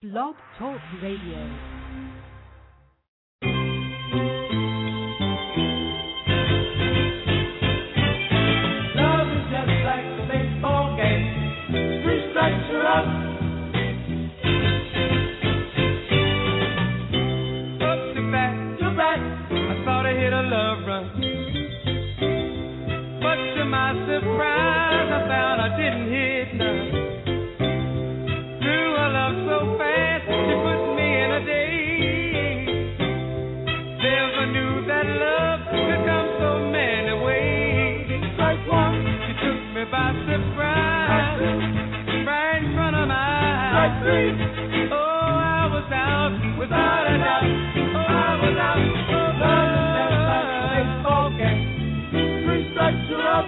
Blog Talk Radio. Surprise, I found I didn't hit none. Threw her love so fast, she put me in a daze. Never knew that love could come so many ways. Like one, she took me by surprise, right in front of my eyes. Like three, oh, I was out without a doubt. Oh, I was out. Oh, love is just like a baseball game. Three strikes, you're up.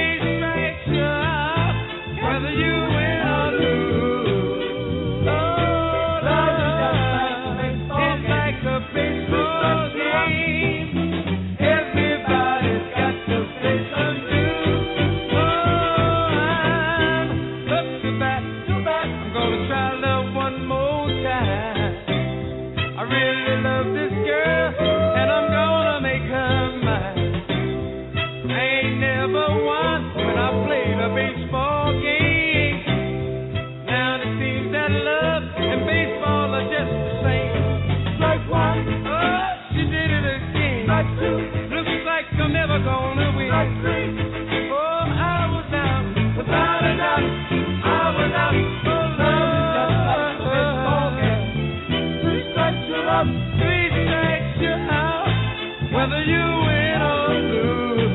Whether you win or lose, oh, love is just like a baseball game. It's like a baseball game. Everybody's got to play some dues. Oh, I'm up to bat. I'm gonna try love one more time. I really love this girl, and I'm gonna make her mine. I ain't never won when I played a baseball game. Now it seems that love and baseball are just the same. Like one, oh, she did it again. Like two, looks like I'm never gonna win. Like three, oh, I was out without a doubt. I was out. Oh, love is just like a baseball game. Three strikes, you're up. Three strikes, you're out. Whether you win or lose.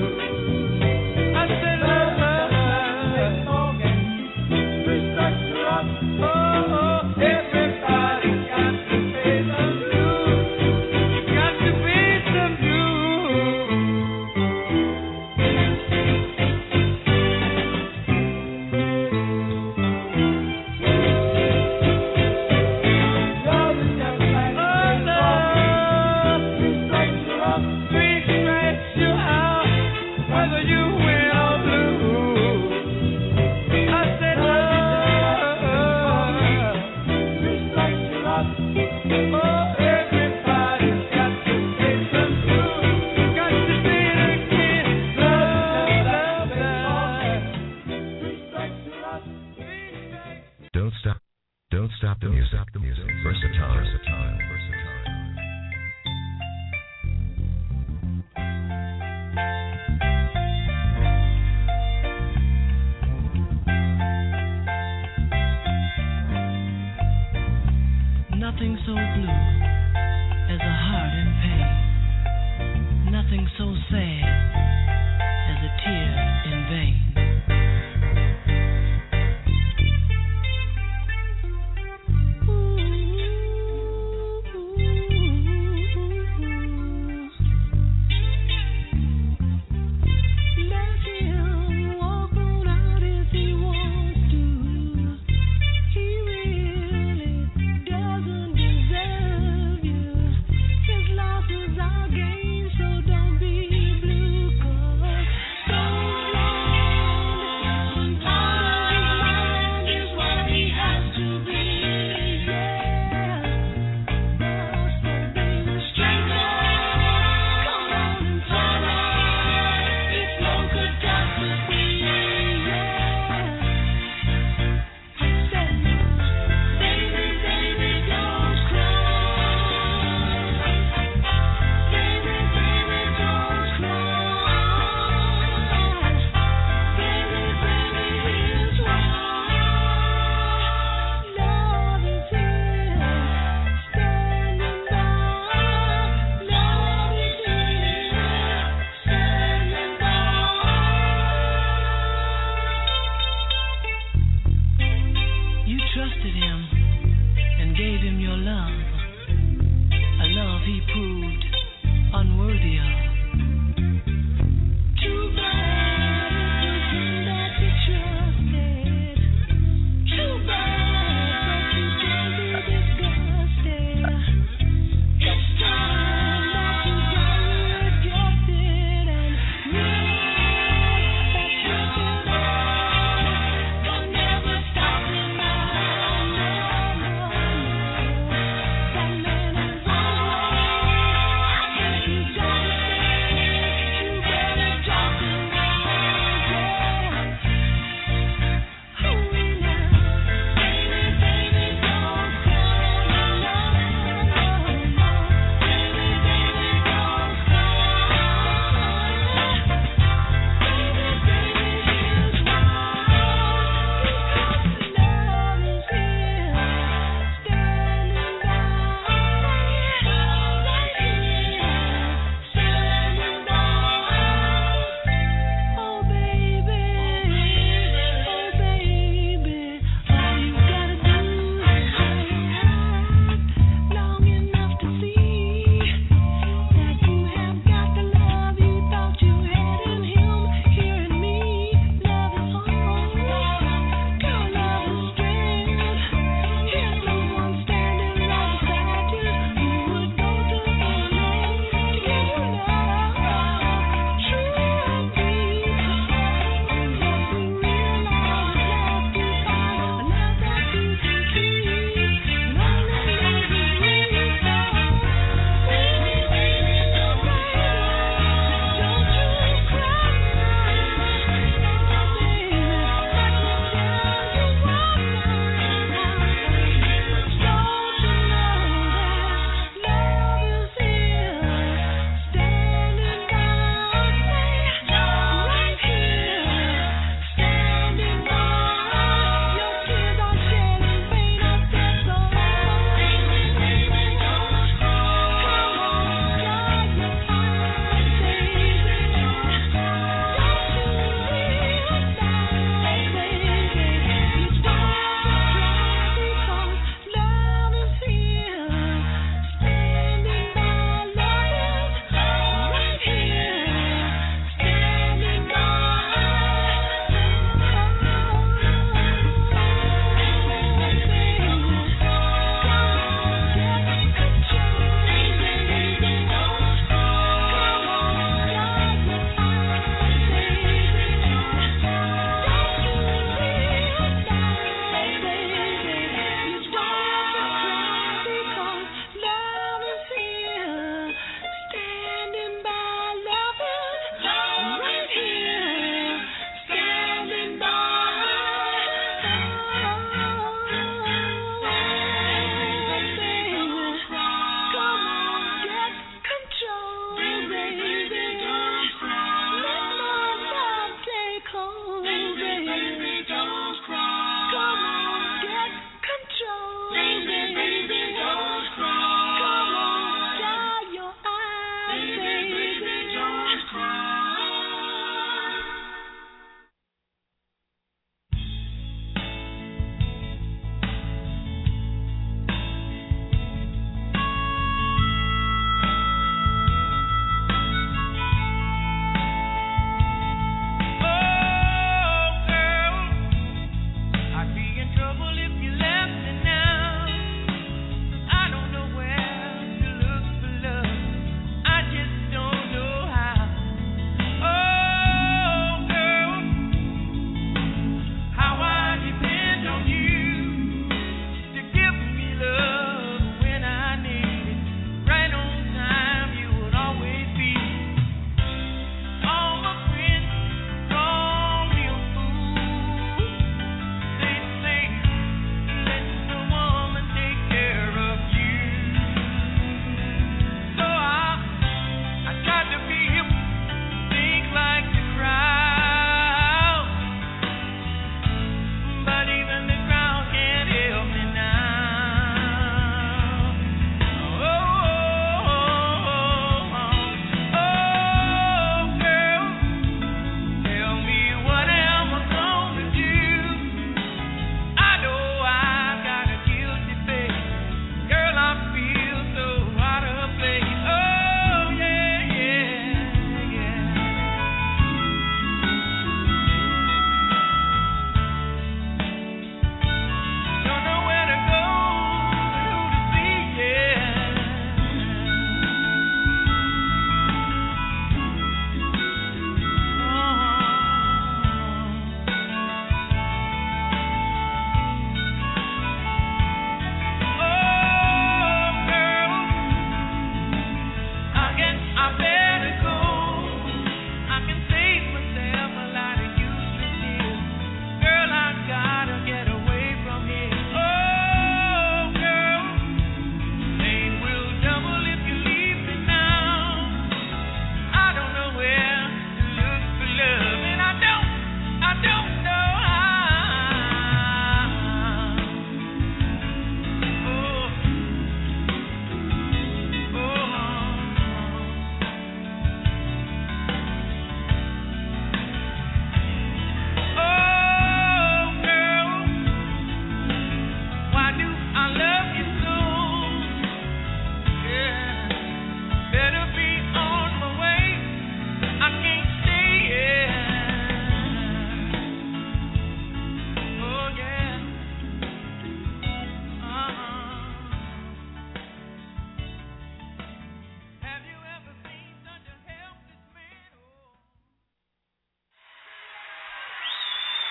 Don't stop the music. Versatile. Nothing so blue as a heart in pain. Nothing so sad as a tear in vain.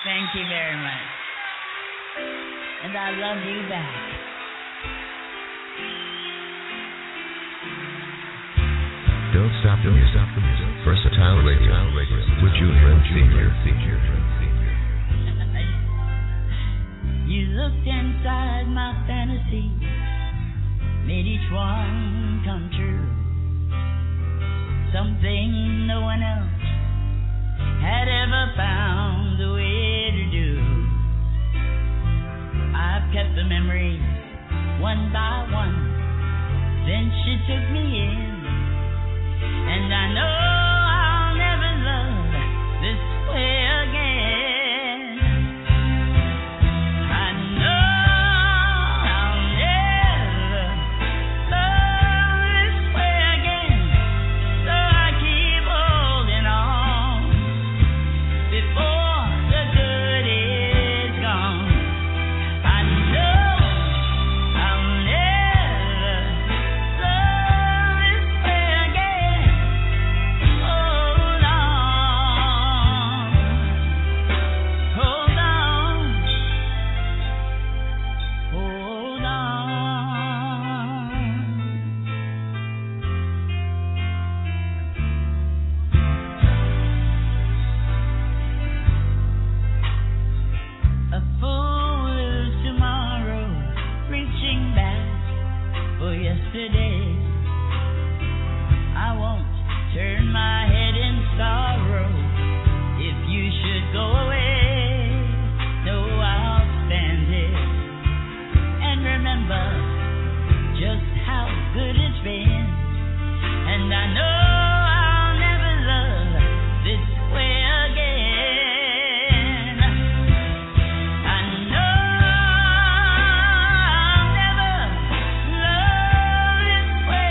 Thank you very much. And I love you back. Don't stop the music. Versatile Radio with Junior and Senior. You looked inside my fantasy, made each one come true. Something no one else had ever found the way to do. I've kept the memories one by one since she took me in. And I know I'll never love this way again. I know I'll never love this way again. So I keep holding on before the good is gone. I know I'll never love this way again. Hold on, hold on, hold on. A fool's tomorrow, reaching back for yesterday. I won't turn my head in sorrow if you should go away. No, I'll stand it and remember just how good it's been. And I know I'll never love this way again. I know I'll never love this way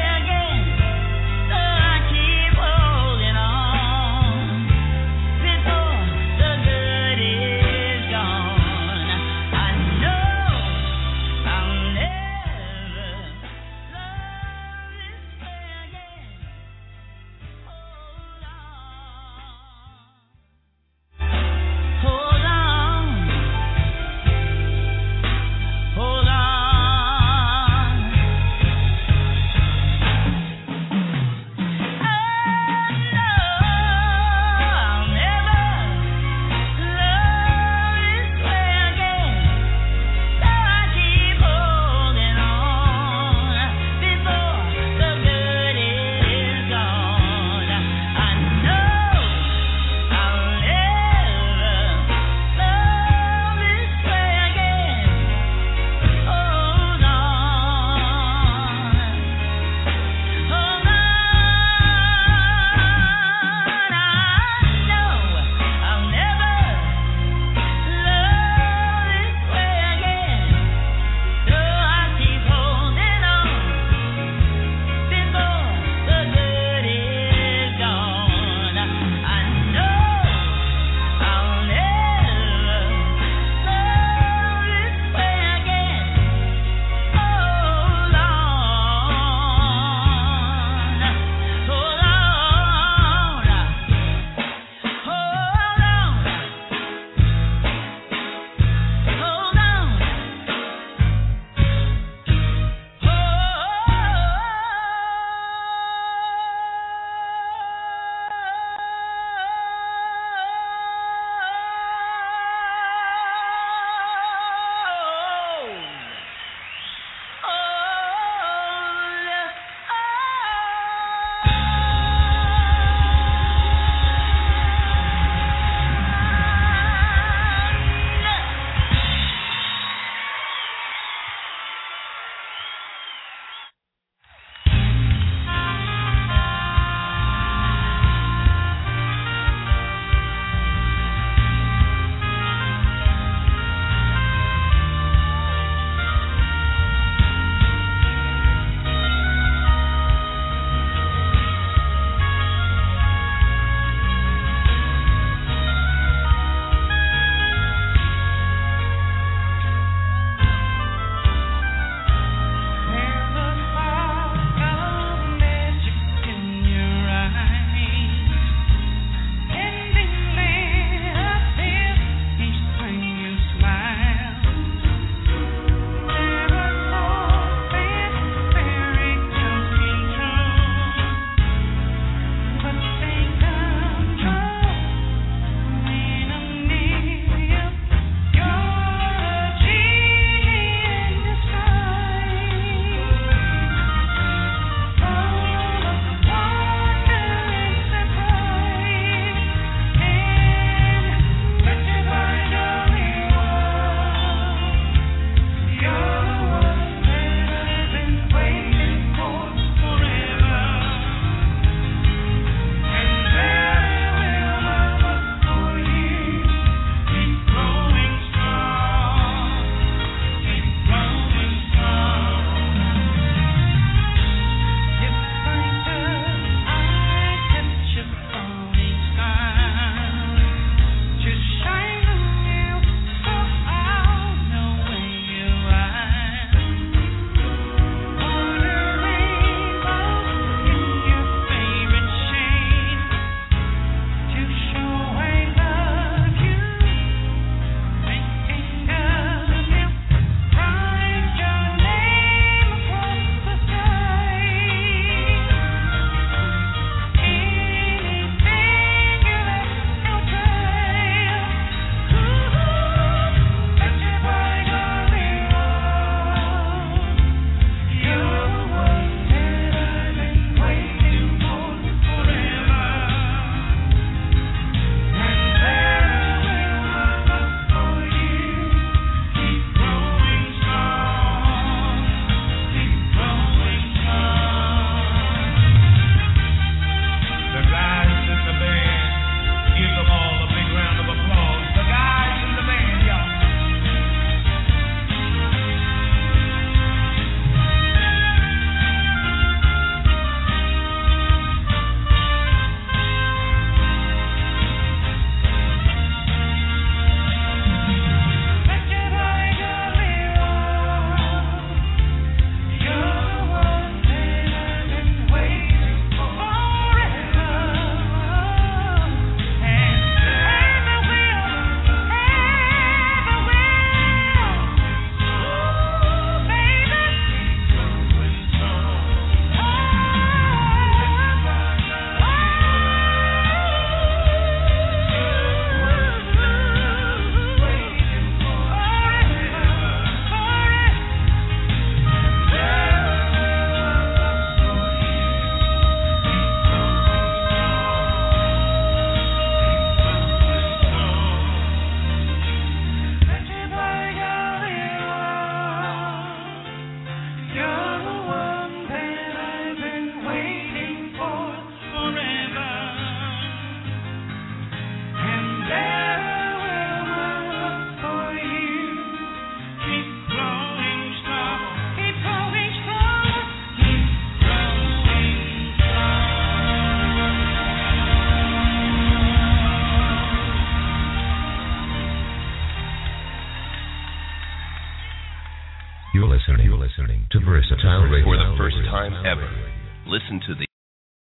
ever. Listen to the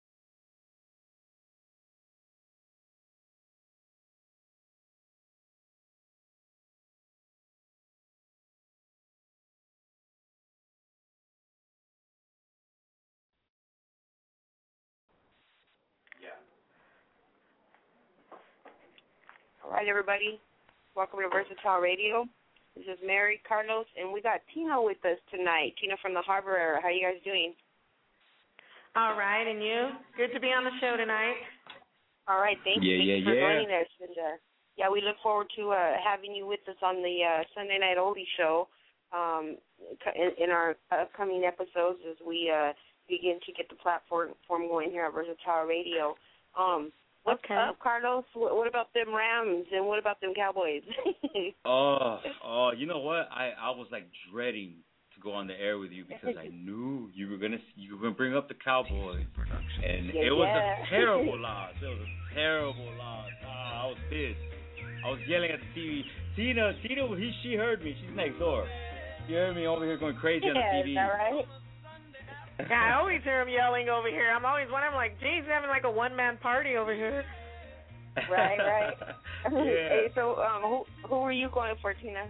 All right, everybody. Welcome to Versatile Radio. This is Mary, Carlos, and we got Tina with us tonight. Tina from the Harbor Era. How are you guys doing? All right, and you? Good to be on the show tonight. All right, thank you. Thank you for joining us. And, we look forward to having you with us on the Sunday Night Oldie Show in our upcoming episodes as we begin to get the platform going here at Versatile Radio. What's up, Carlos? What about them Rams and what about them Cowboys? You know what? I was like dreading to go on the air with you because I knew you were gonna bring up the Cowboys, and it was a terrible loss. It was a terrible loss. I was pissed. I was yelling at the TV. Tina, she heard me. She's next door. She heard me over here going crazy on the TV. Is that right? Yeah, I always hear him yelling over here. I'm always wondering, like, geez, he's having like a one-man party over here. Right. Yeah. Hey, so who are you going for, Tina?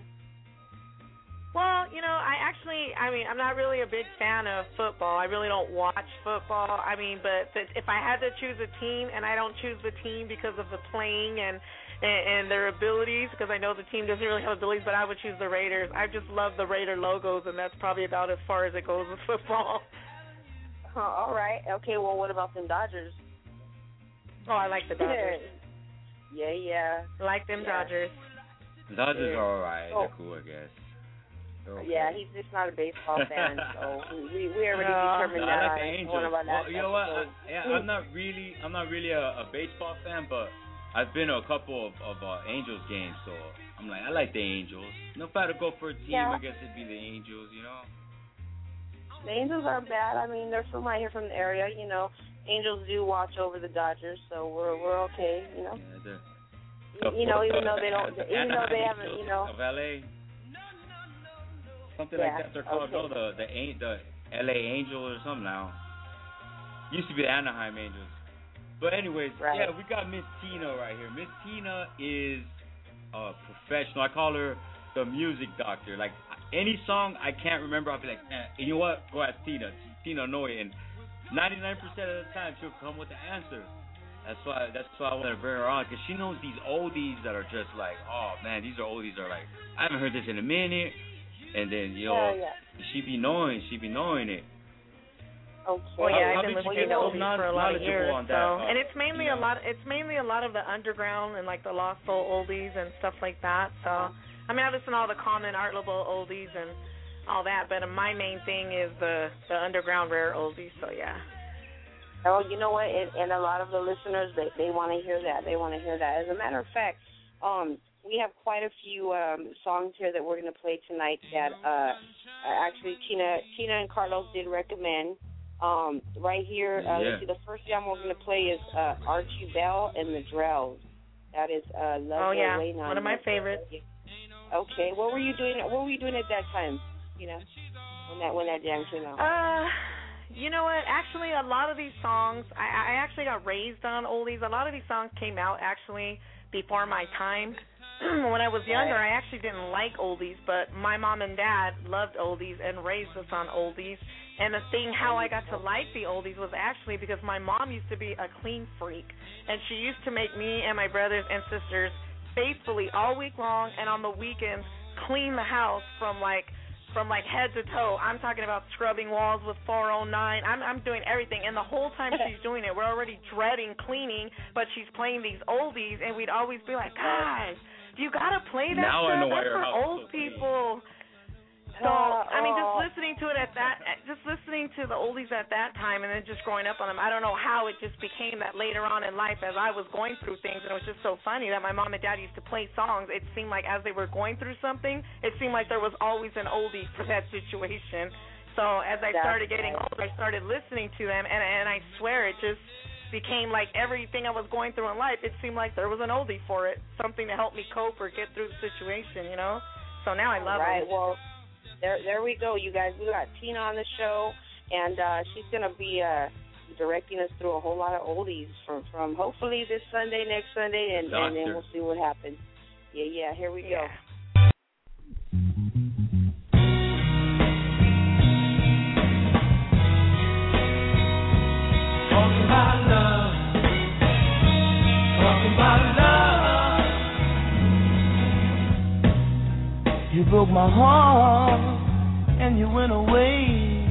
Well, you know, I'm not really a big fan of football. I really don't watch football. I mean, but if I had to choose a team, and I don't choose the team because of the playing and their abilities, because I know the team doesn't really have abilities, but I would choose the Raiders. I just love the Raider logos, and that's probably about as far as it goes with football. All right. Okay, well, what about them Dodgers? Oh, I like the Dodgers. Yeah. I like them Dodgers. The Dodgers are all right. They're cool, I guess. Okay. Yeah, he's just not a baseball fan, so we already determined that. I like the Angels. Well, you know what? I'm not really a baseball fan, but I've been to a couple of Angels games, so I'm like, I like the Angels. If I had to go for a team, I guess it'd be the Angels, you know? The Angels aren't bad. I mean, they're from right here from the area, you know. Angels do watch over the Dodgers, so we're okay, you know. Yeah, even though they haven't, you know. Of LA. Something like that they're called. Okay. No, the LA Angels or something now. Used to be the Anaheim Angels. But anyways, we got Miss Tina right here. Miss Tina is a professional. I call her the music doctor. Like, any song I can't remember, I'll be like, you know what? Go ask Tina. Tina know it. And 99% of the time, she'll come with the answer. That's why I want to bring her on, because she knows these oldies that are just like, oh, man, these are oldies that are like, I haven't heard this in a minute. And then, you know, she be knowing it. Okay. Well, I've been listening to oldies for a lot of years, and it's mainly a lot of the underground and like the lost soul oldies and stuff like that. So, I mean, I listen to all the common art level oldies and all that, but my main thing is the underground rare oldies. So yeah. Oh, you know what? And a lot of the listeners, they want to hear that. They want to hear that. As a matter of fact, we have quite a few songs here that we're going to play tonight that actually Tina and Carlos did recommend. Right here, let's see, the first song we're going to play is Archie Bell and the Drells. That is Love Will Wait On. One of my favorites. Okay, what were you doing at that time, when that jam came out? You know what? Actually, a lot of these songs, I actually got raised on oldies. A lot of these songs came out actually before my time. When I was younger, I actually didn't like oldies, but my mom and dad loved oldies and raised us on oldies. And the thing how I got to like the oldies was actually because my mom used to be a clean freak, and she used to make me and my brothers and sisters faithfully all week long and on the weekends clean the house from head to toe. I'm talking about scrubbing walls with 409. I'm doing everything, and the whole time she's doing it, we're already dreading cleaning, but she's playing these oldies, and we'd always be like, guys, you gotta play that now stuff. I know why That's your for house old is so clean. people. So, I mean, just listening to the oldies at that time and then just growing up on them, I don't know how it just became that later on in life as I was going through things, and it was just so funny that my mom and dad used to play songs. It seemed like as they were going through something, it seemed like there was always an oldie for that situation. So as I started getting older, I started listening to them, and I swear it just became like everything I was going through in life, it seemed like there was an oldie for it, something to help me cope or get through the situation, So now I love it. Well, there we go, you guys. We got Tina on the show, and she's gonna be directing us through a whole lot of oldies from hopefully this Sunday, next Sunday, and then we'll see what happens. Yeah. Here we go. Talking about love. Talking about love. You broke my heart and you went away.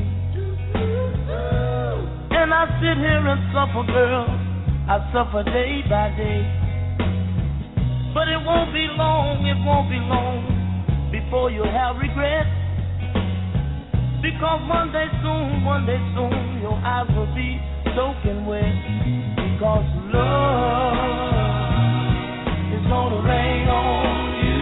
And I sit here and suffer, girl. I suffer day by day. But it won't be long before you'll have regret. Because one day soon, your eyes will be soaking wet. Because love is gonna rain on you.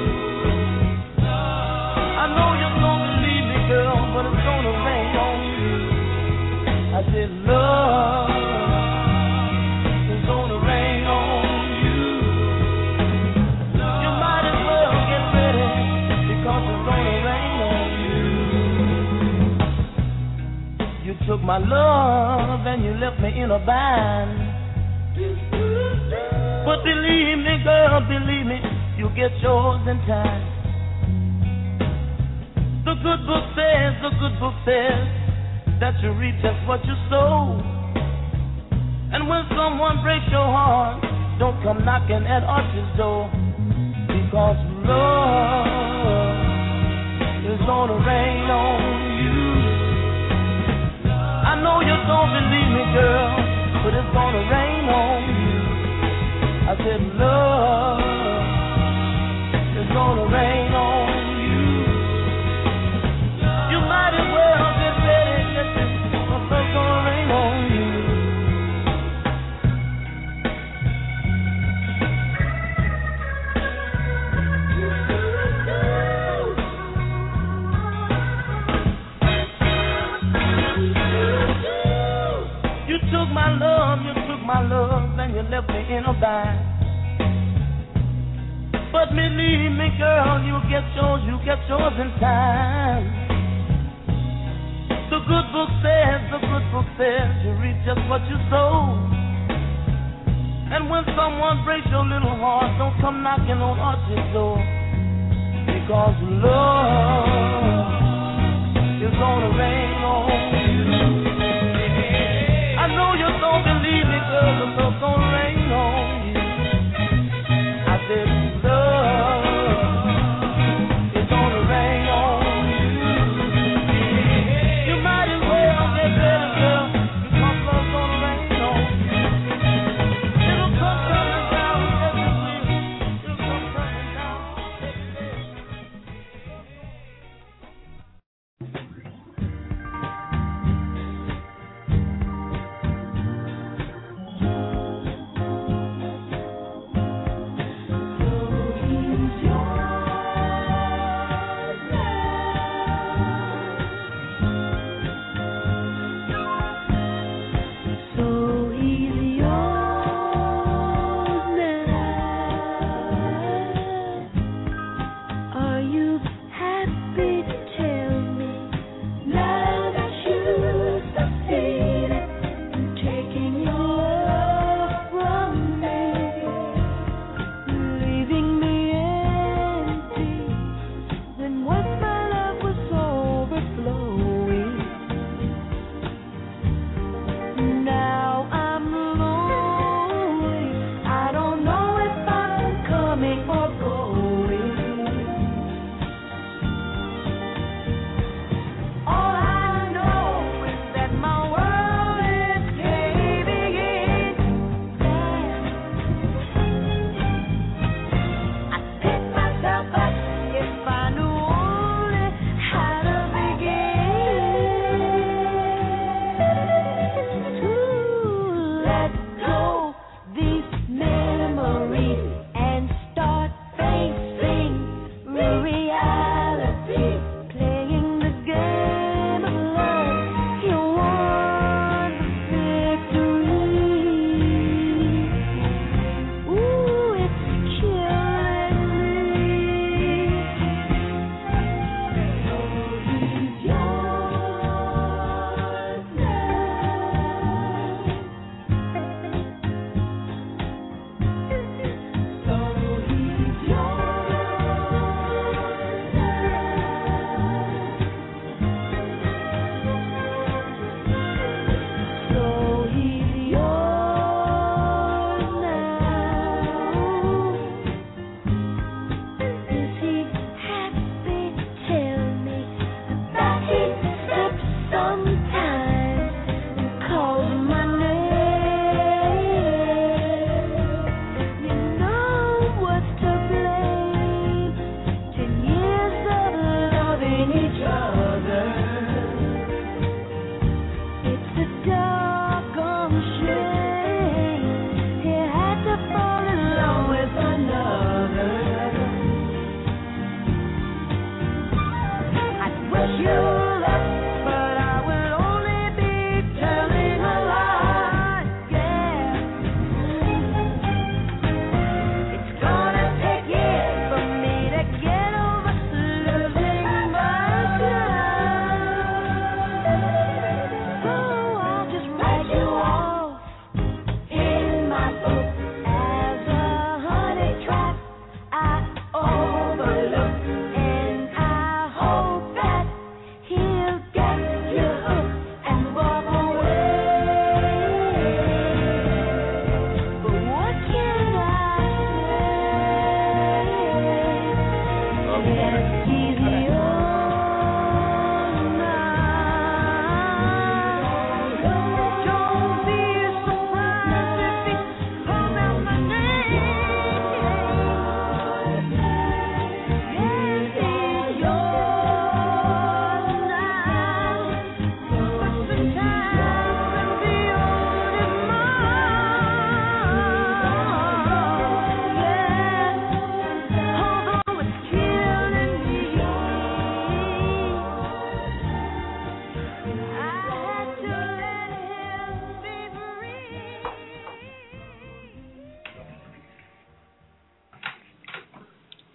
I know you don't believe me, girl, but it's gonna rain on you. I said love is gonna rain on you. You might as well get ready, because it's gonna rain on you. You took my love and you left me in a bind. But believe me, girl, believe me, you'll get yours in time. The good book says that you reap just what you sow. And when someone breaks your heart, don't come knocking at Archie's door. Because love is gonna rain on you. I know you don't believe me, girl, but it's gonna rain on you. I said love is gonna rain on you. You might as well get ready, because love's gonna rain on you. You took my love, and you left me in a bind. But believe me, girl, you get yours in time. The good book says, you reap just what you sow. And when someone breaks your little heart, don't come knocking on Archie's door. Because love is gonna rain on you. I know you don't believe me, girl, but love's gonna rain on you. I said love is gonna rain on you. You might as well get ready, girl, because love's gonna rain on you. It'll come coming down, yes it will. It'll come coming down.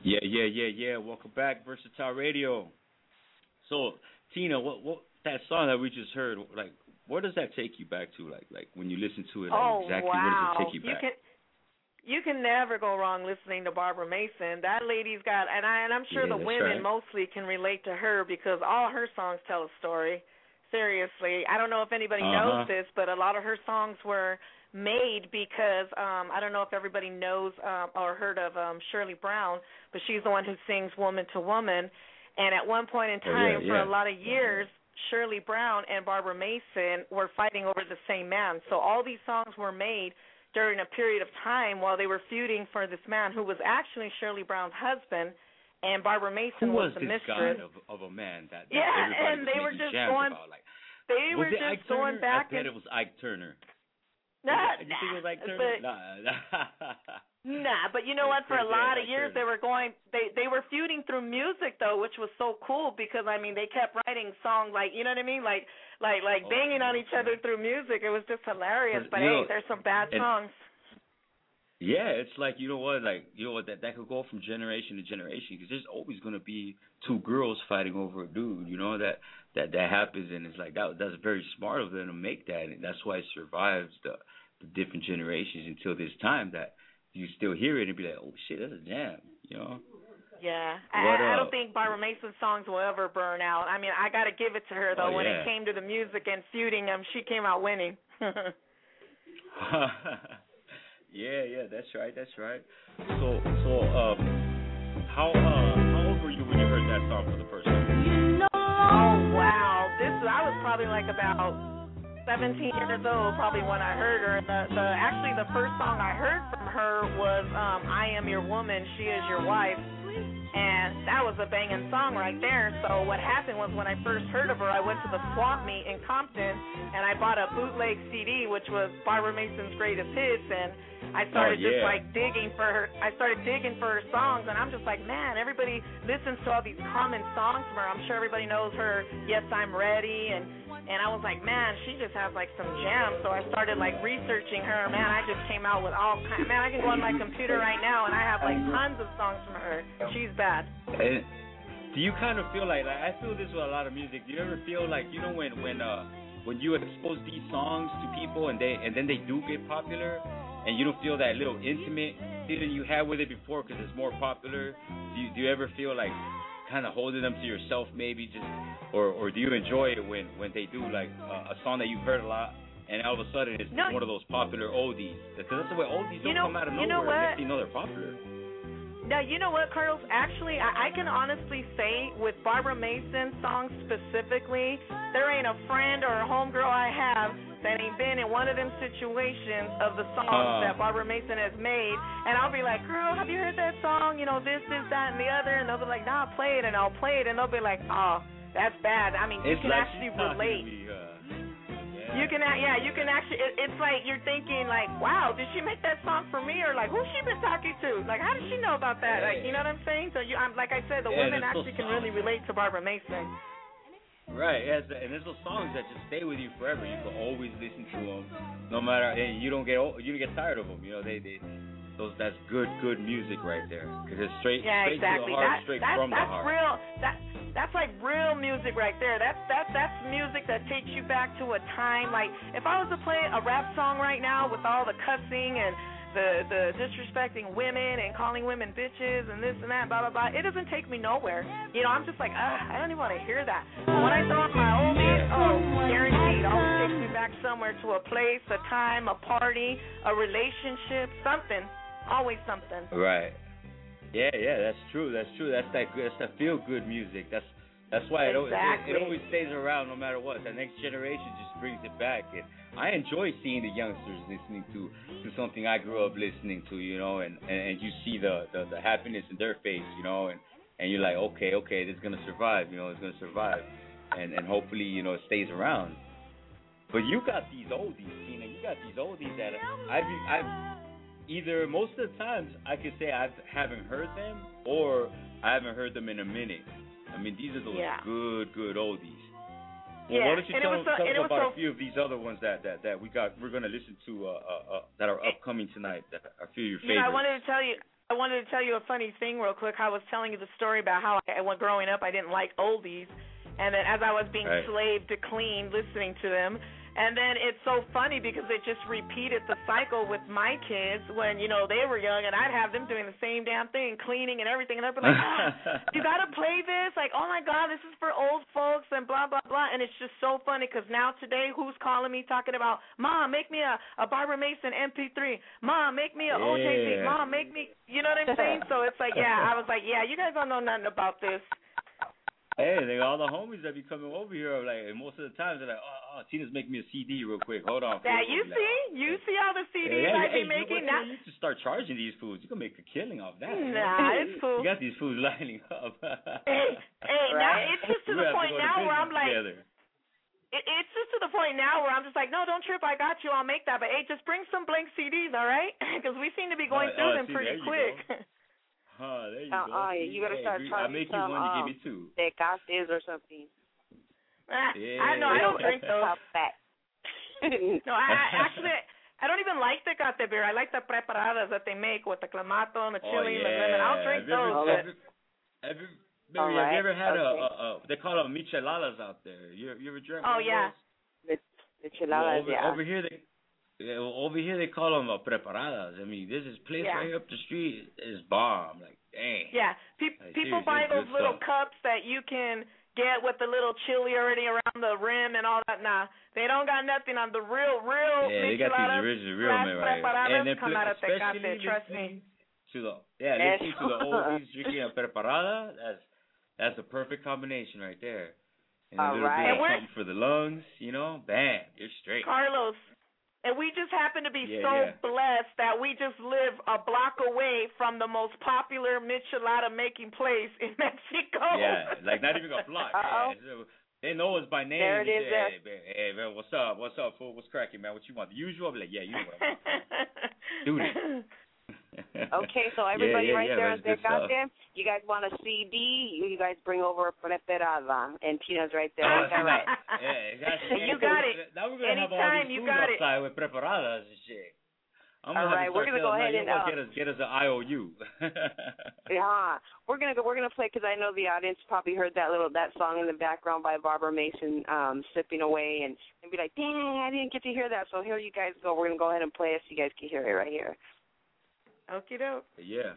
Yeah. Welcome back, Versatile Radio. So, Tina, what that song that we just heard, like, where does that take you back to? Like when you listen to it, like, exactly wow. where does it take you back? You can never go wrong listening to Barbara Mason. That lady's got, and I'm sure the women mostly can relate to her because all her songs tell a story. Seriously, I don't know if anybody knows this, but a lot of her songs were made because I don't know if everybody knows or heard of Shirley Brown, but she's the one who sings Woman to Woman. And at one point in time, for a lot of years, Shirley Brown and Barbara Mason were fighting over the same man. So all these songs were made during a period of time while they were feuding for this man who was actually Shirley Brown's husband, and Barbara Mason was the mistress. Who was this god of a man that and they were just going about? Like, they were just going back. I bet it was Ike Turner. You think it was Ike Turner? Nah, but you know what? For a lot of years, they were were feuding through music though, which was so cool because I mean they kept writing songs like, you know what I mean, like banging on each other through music. It was just hilarious. But hey, there's some bad songs. Yeah, it's like you know what that could go from generation to generation because there's always gonna be two girls fighting over a dude. You know that happens, and it's like that's very smart of them to make that, and that's why it survives the different generations until this time that you still hear it and be like, oh shit, that's a jam, you know? Yeah, I don't think Barbara Mason's songs will ever burn out. I mean, I got to give it to her though. When it came to the music and feuding them, she came out winning. Yeah, that's right. So, how old were you when you heard that song for the first time? Oh wow, I was probably like about 17 years old, probably when I heard her. Actually, the first song I heard from her was "I Am Your Woman, She Is Your Wife," and that was a banging song right there. So what happened was when I first heard of her, I went to the swap meet in Compton, and I bought a bootleg CD, which was Barbara Mason's Greatest Hits, and I started just like digging for her. I started digging for her songs, and I'm just like, man, everybody listens to all these common songs from her. I'm sure everybody knows her "Yes, I'm Ready," and I was like, man, she just has like some jams. So I started like researching her. Man, I just came out with all kinds. Man, I can go on my computer right now and I have like tons of songs from her. She's bad. And do you kind of feel like I feel this with a lot of music? Do you ever feel like when you expose these songs to people and then they do get popular, and you don't feel that little intimate feeling you had with it before because it's more popular? Do you ever feel like kind of holding them to yourself maybe or do you enjoy it when they do like a song that you've heard a lot and all of a sudden it's one of those popular oldies? Because that's the way oldies don't come out of nowhere. Next thing you know, they're popular. Now, you know what, Carlos? Actually, I can honestly say with Barbara Mason songs specifically, there ain't a friend or a homegirl I have that ain't been in one of them situations of the songs that Barbara Mason has made. And I'll be like, girl, have you heard that song? You know, this, that, and the other. And they'll be like, nah, play it. And I'll play it. And they'll be like, oh, that's bad. I mean, you can actually relate. You can actually, it's like you're thinking like, wow, did she make that song for me? Or like, who's she been talking to? Like, how did she know about that? Like, you know what I'm saying? So, like I said, the women actually can really relate to Barbara Mason. Right, and there's those songs that just stay with you forever. You can always listen to them, no matter, and you don't get tired of them. You know, that's good music right there, because it's straight to the heart, straight from the heart. That's like real music right there. That's music that takes you back to a time. Like if I was to play a rap song right now with all the cussing and the disrespecting women and calling women bitches and this and that, blah, blah, blah, it doesn't take me nowhere. You know, I'm just like, I don't even want to hear that. But when I throw on my oldies, guaranteed, always takes me back somewhere to a place, a time, a party, a relationship, something. Always something. Right. Yeah, that's true. That's that feel-good music. That's why it always stays around no matter what. The next generation just brings it back. And I enjoy seeing the youngsters listening to something I grew up listening to, you know, and you see the happiness in their face, you know, and you're like, okay, this is going to survive, you know, it's going to survive. And hopefully, you know, it stays around. But you got these oldies, Tina. You got these oldies that I've either most of the times I could say I haven't heard them or I haven't heard them in a minute. I mean, these are those good oldies. Well, why don't you tell us about a few of these other ones that we're going to listen to that are upcoming tonight, that are a few of your favorites. I wanted to tell you I wanted to tell you a funny thing real quick. I was telling you the story about how when growing up I didn't like oldies, and then as I was being slaved to clean, listening to them. And then it's so funny because it just repeated the cycle with my kids when, you know, they were young, and I'd have them doing the same damn thing, cleaning and everything, and I'd be like, you got to play this? Like, oh, my God, this is for old folks and blah, blah, blah. And it's just so funny because now today who's calling me talking about, Mom, make me a Barbara Mason MP3. Mom, make me a OJT. Mom, make me, you know what I'm saying? So it's like, yeah, I was like, yeah, you guys don't know nothing about this. Hey, all the homies that be coming over here are like, and most of the times they're like, oh, Tina's making me a CD real quick. Hold on. Yeah, you see all the CDs I be making. Now you should start charging these foods. You can make a killing off that. Nah, it's cool. You got these foods lining up. hey, now it's just to the point now where I'm like, it's just to the point now where I'm just like, no, don't trip, I got you, I'll make that. But hey, just bring some blank CDs, all right? Because we seem to be going through them pretty quick. There you go. You gotta start charging some you give me two. Tecates or something. I know, I don't drink those. No, I don't even like Tecate beer. I like the preparadas that they make with the clamato and the chili and the lemon. I'll drink those. Have you ever had they call them micheladas out there? You ever drank one of those? Micheladas, Over here they call them preparadas. I mean, this is place right up the street is bomb. Like, dang. Yeah, people buy those little cups that you can get with the little chili already around the rim and all that. Nah, they don't got nothing on the real they got these original real men right here. And then come out of Tecate, trust me. Listening to the oldies drinking a preparada, that's a perfect combination right there. And a little bit of something for the lungs, you know, bam, you're straight. Carlos. And we just happen to be blessed that we just live a block away from the most popular michelada making place in Mexico. Yeah, like not even a block. They know us by name. There it is. Hey, man, what's up, fool? What's cracking, man? What you want? The usual? I'll be like, yeah, you know what I want. Do that. Okay, so everybody there at Tecate, you guys want a CD, you guys bring over a preparada, and Tina's right there. Right. You got it. Now we're going to have all these foods outside with preparadas and shit. All right, we're going to go ahead and get us an IOU. Yeah, we're gonna play because I know the audience probably heard that song in the background by Barbara Mason, Slipping Away, and be like, dang, I didn't get to hear that. So here you guys go. We're gonna go ahead and play it so you guys can hear it right here. Okie doke. Yeah.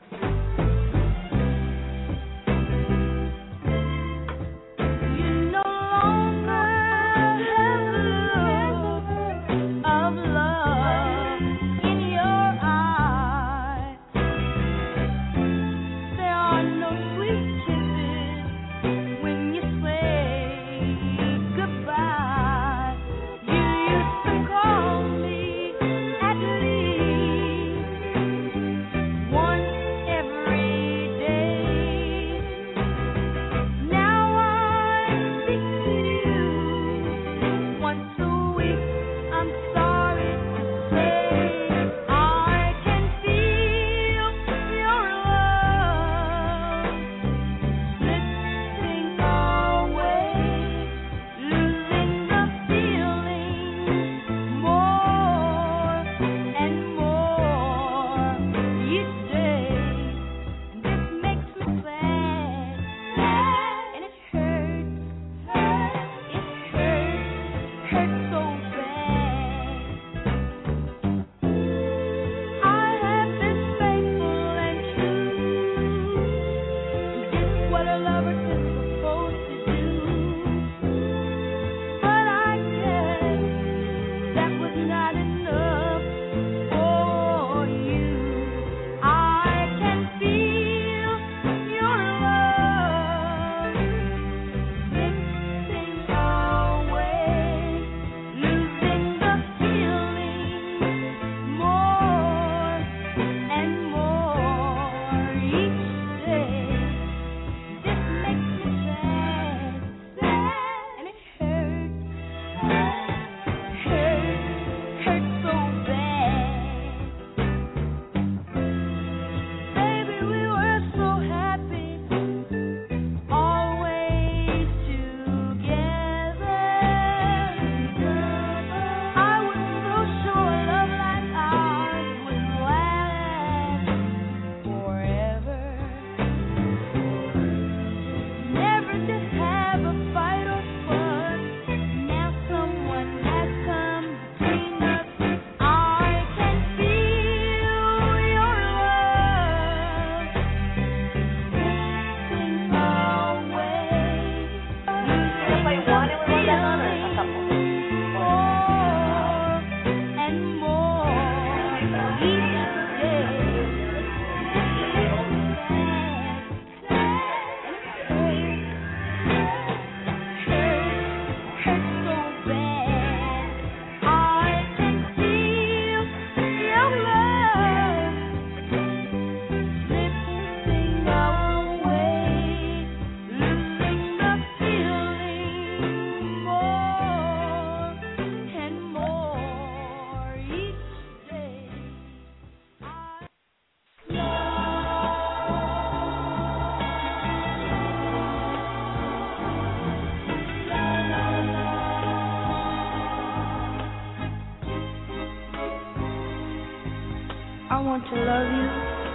I want to love you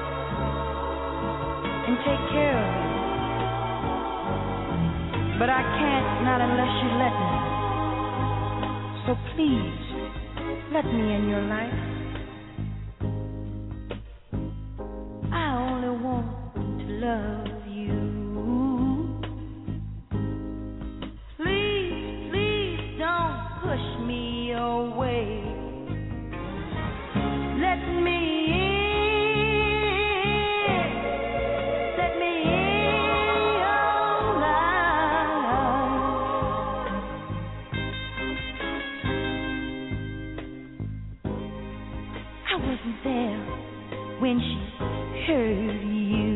and take care of you. But I can't, not unless you let me. So please, let me in your life. I only want to love you. Please, please don't push me away. Let me in. Let me in your life. I wasn't there when she hurt you.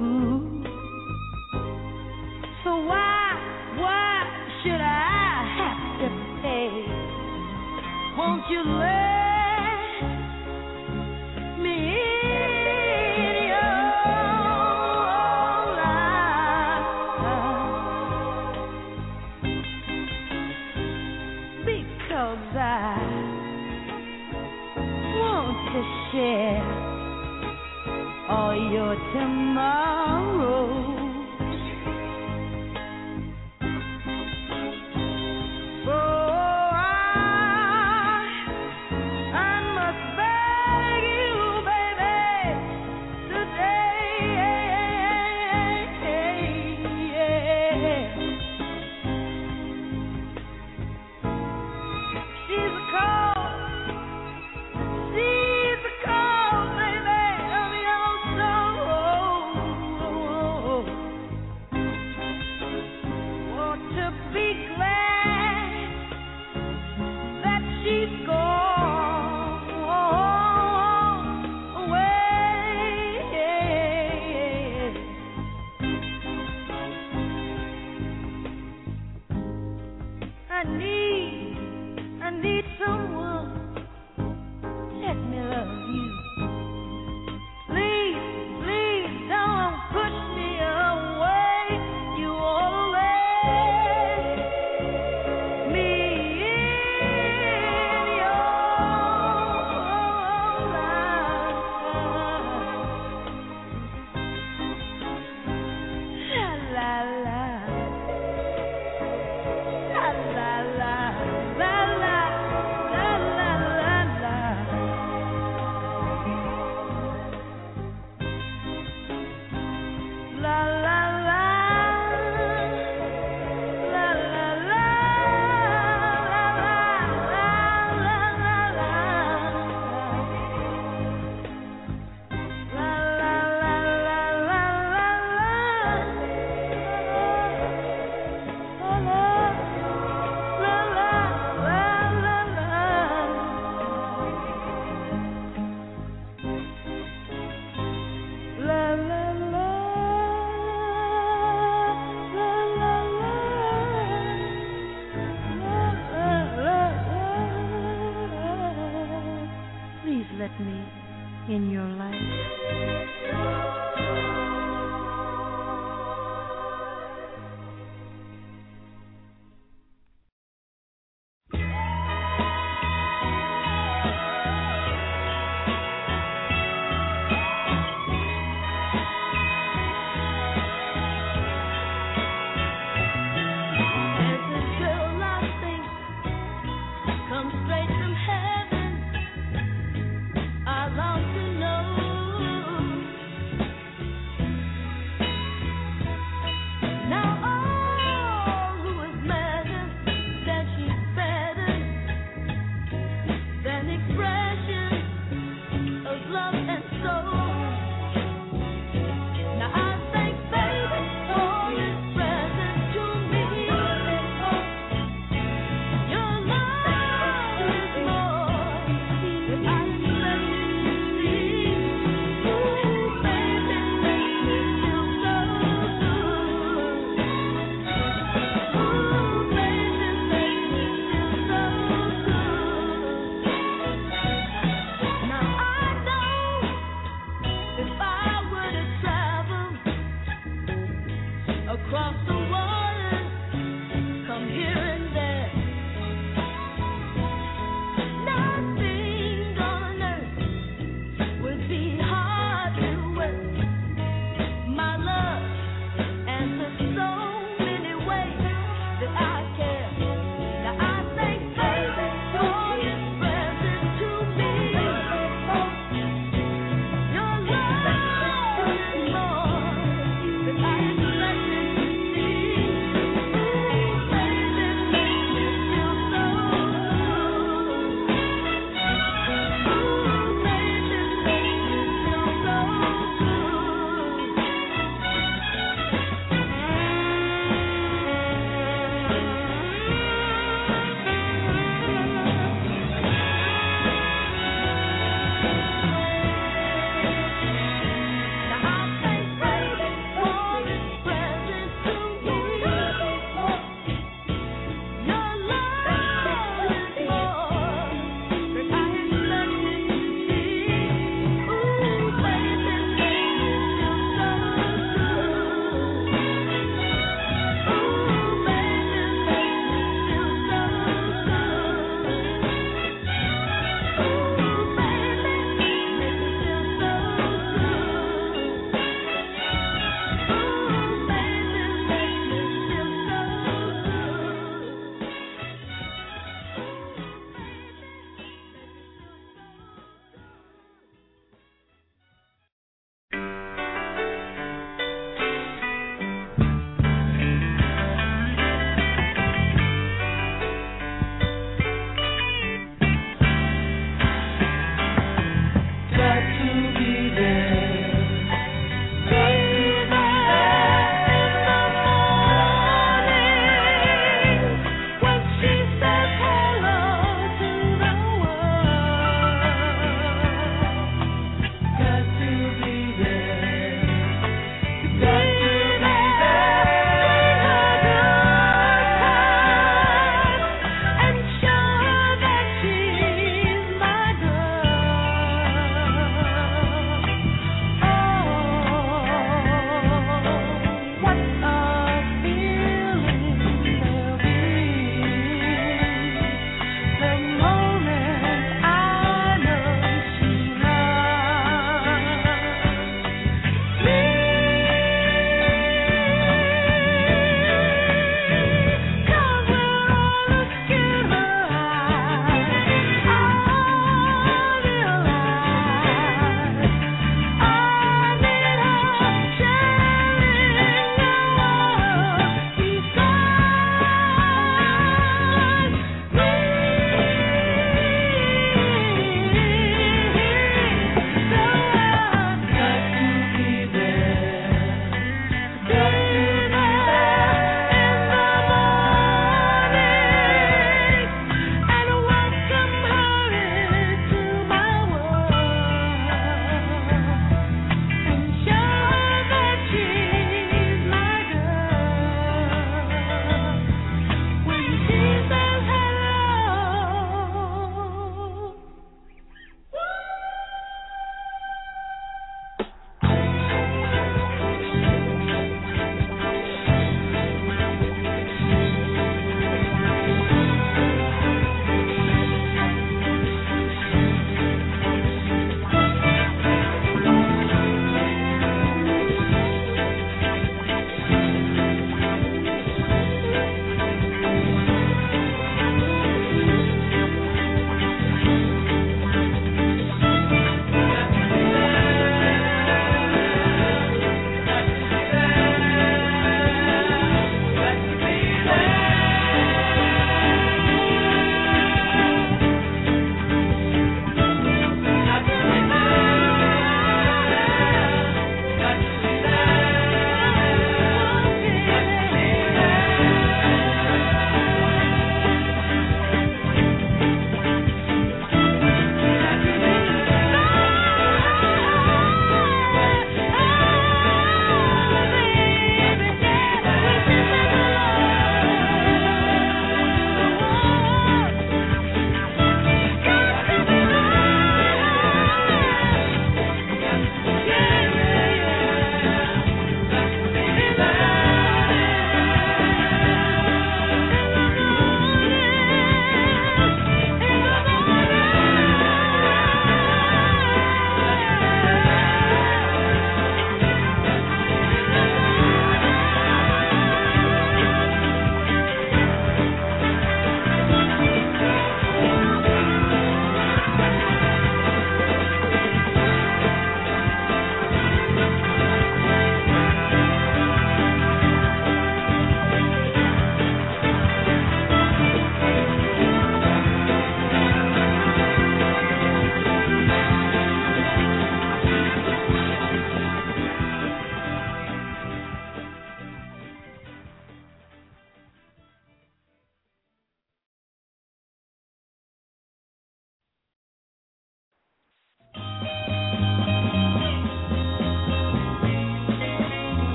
So why should I have to pay? Won't you let me in your life? Because I want to share all your tomorrows. Oh, I must beg you, baby, today. She's a call, baby, of your soul. Want to be glad that she's gone away. I need someone. Let me love you. Please, please don't push me away. You always me in your life. La la la. La la la. La la. La la la la. La la la. La la la. Please let me in your life. There's this girl I think comes straight from heaven. I long to know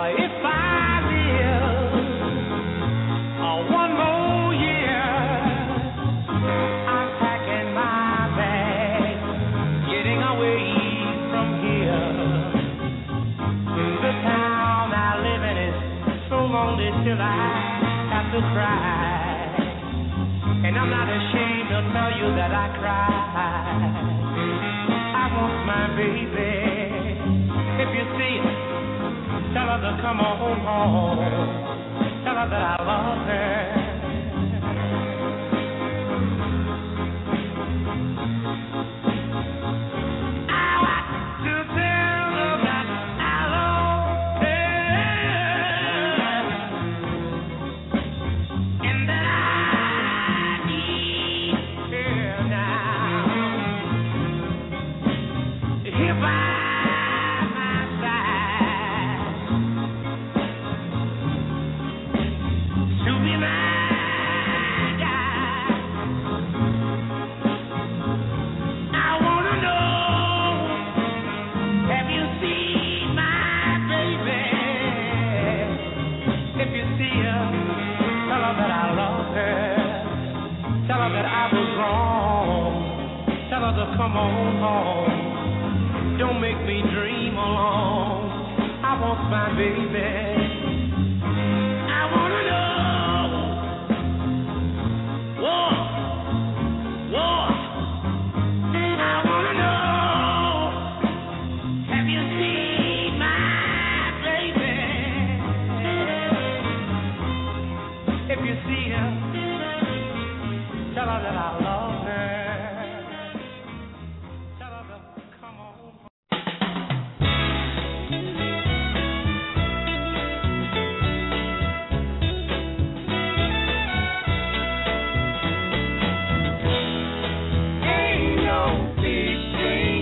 If I live one more year, I'm packing my bag, getting away from here. The town I live in is so lonely till I have to cry. And I'm not ashamed to tell you that I cry. I want my baby. If you see her, tell her to come on home. Tell her that I love her. I want to tell her that I love her. And that I need her now. Here by my side to be my guide. I wanna know, have you seen my baby? If you see her, tell her that I love her. Tell her that I was wrong. Tell her to come on home. Don't make me dream alone. I want my baby. I wanna know. Whoa, whoa. I wanna know. Have you seen my baby? If you see her, tell her that I love her. Tell her to come on. Ain't no big thing.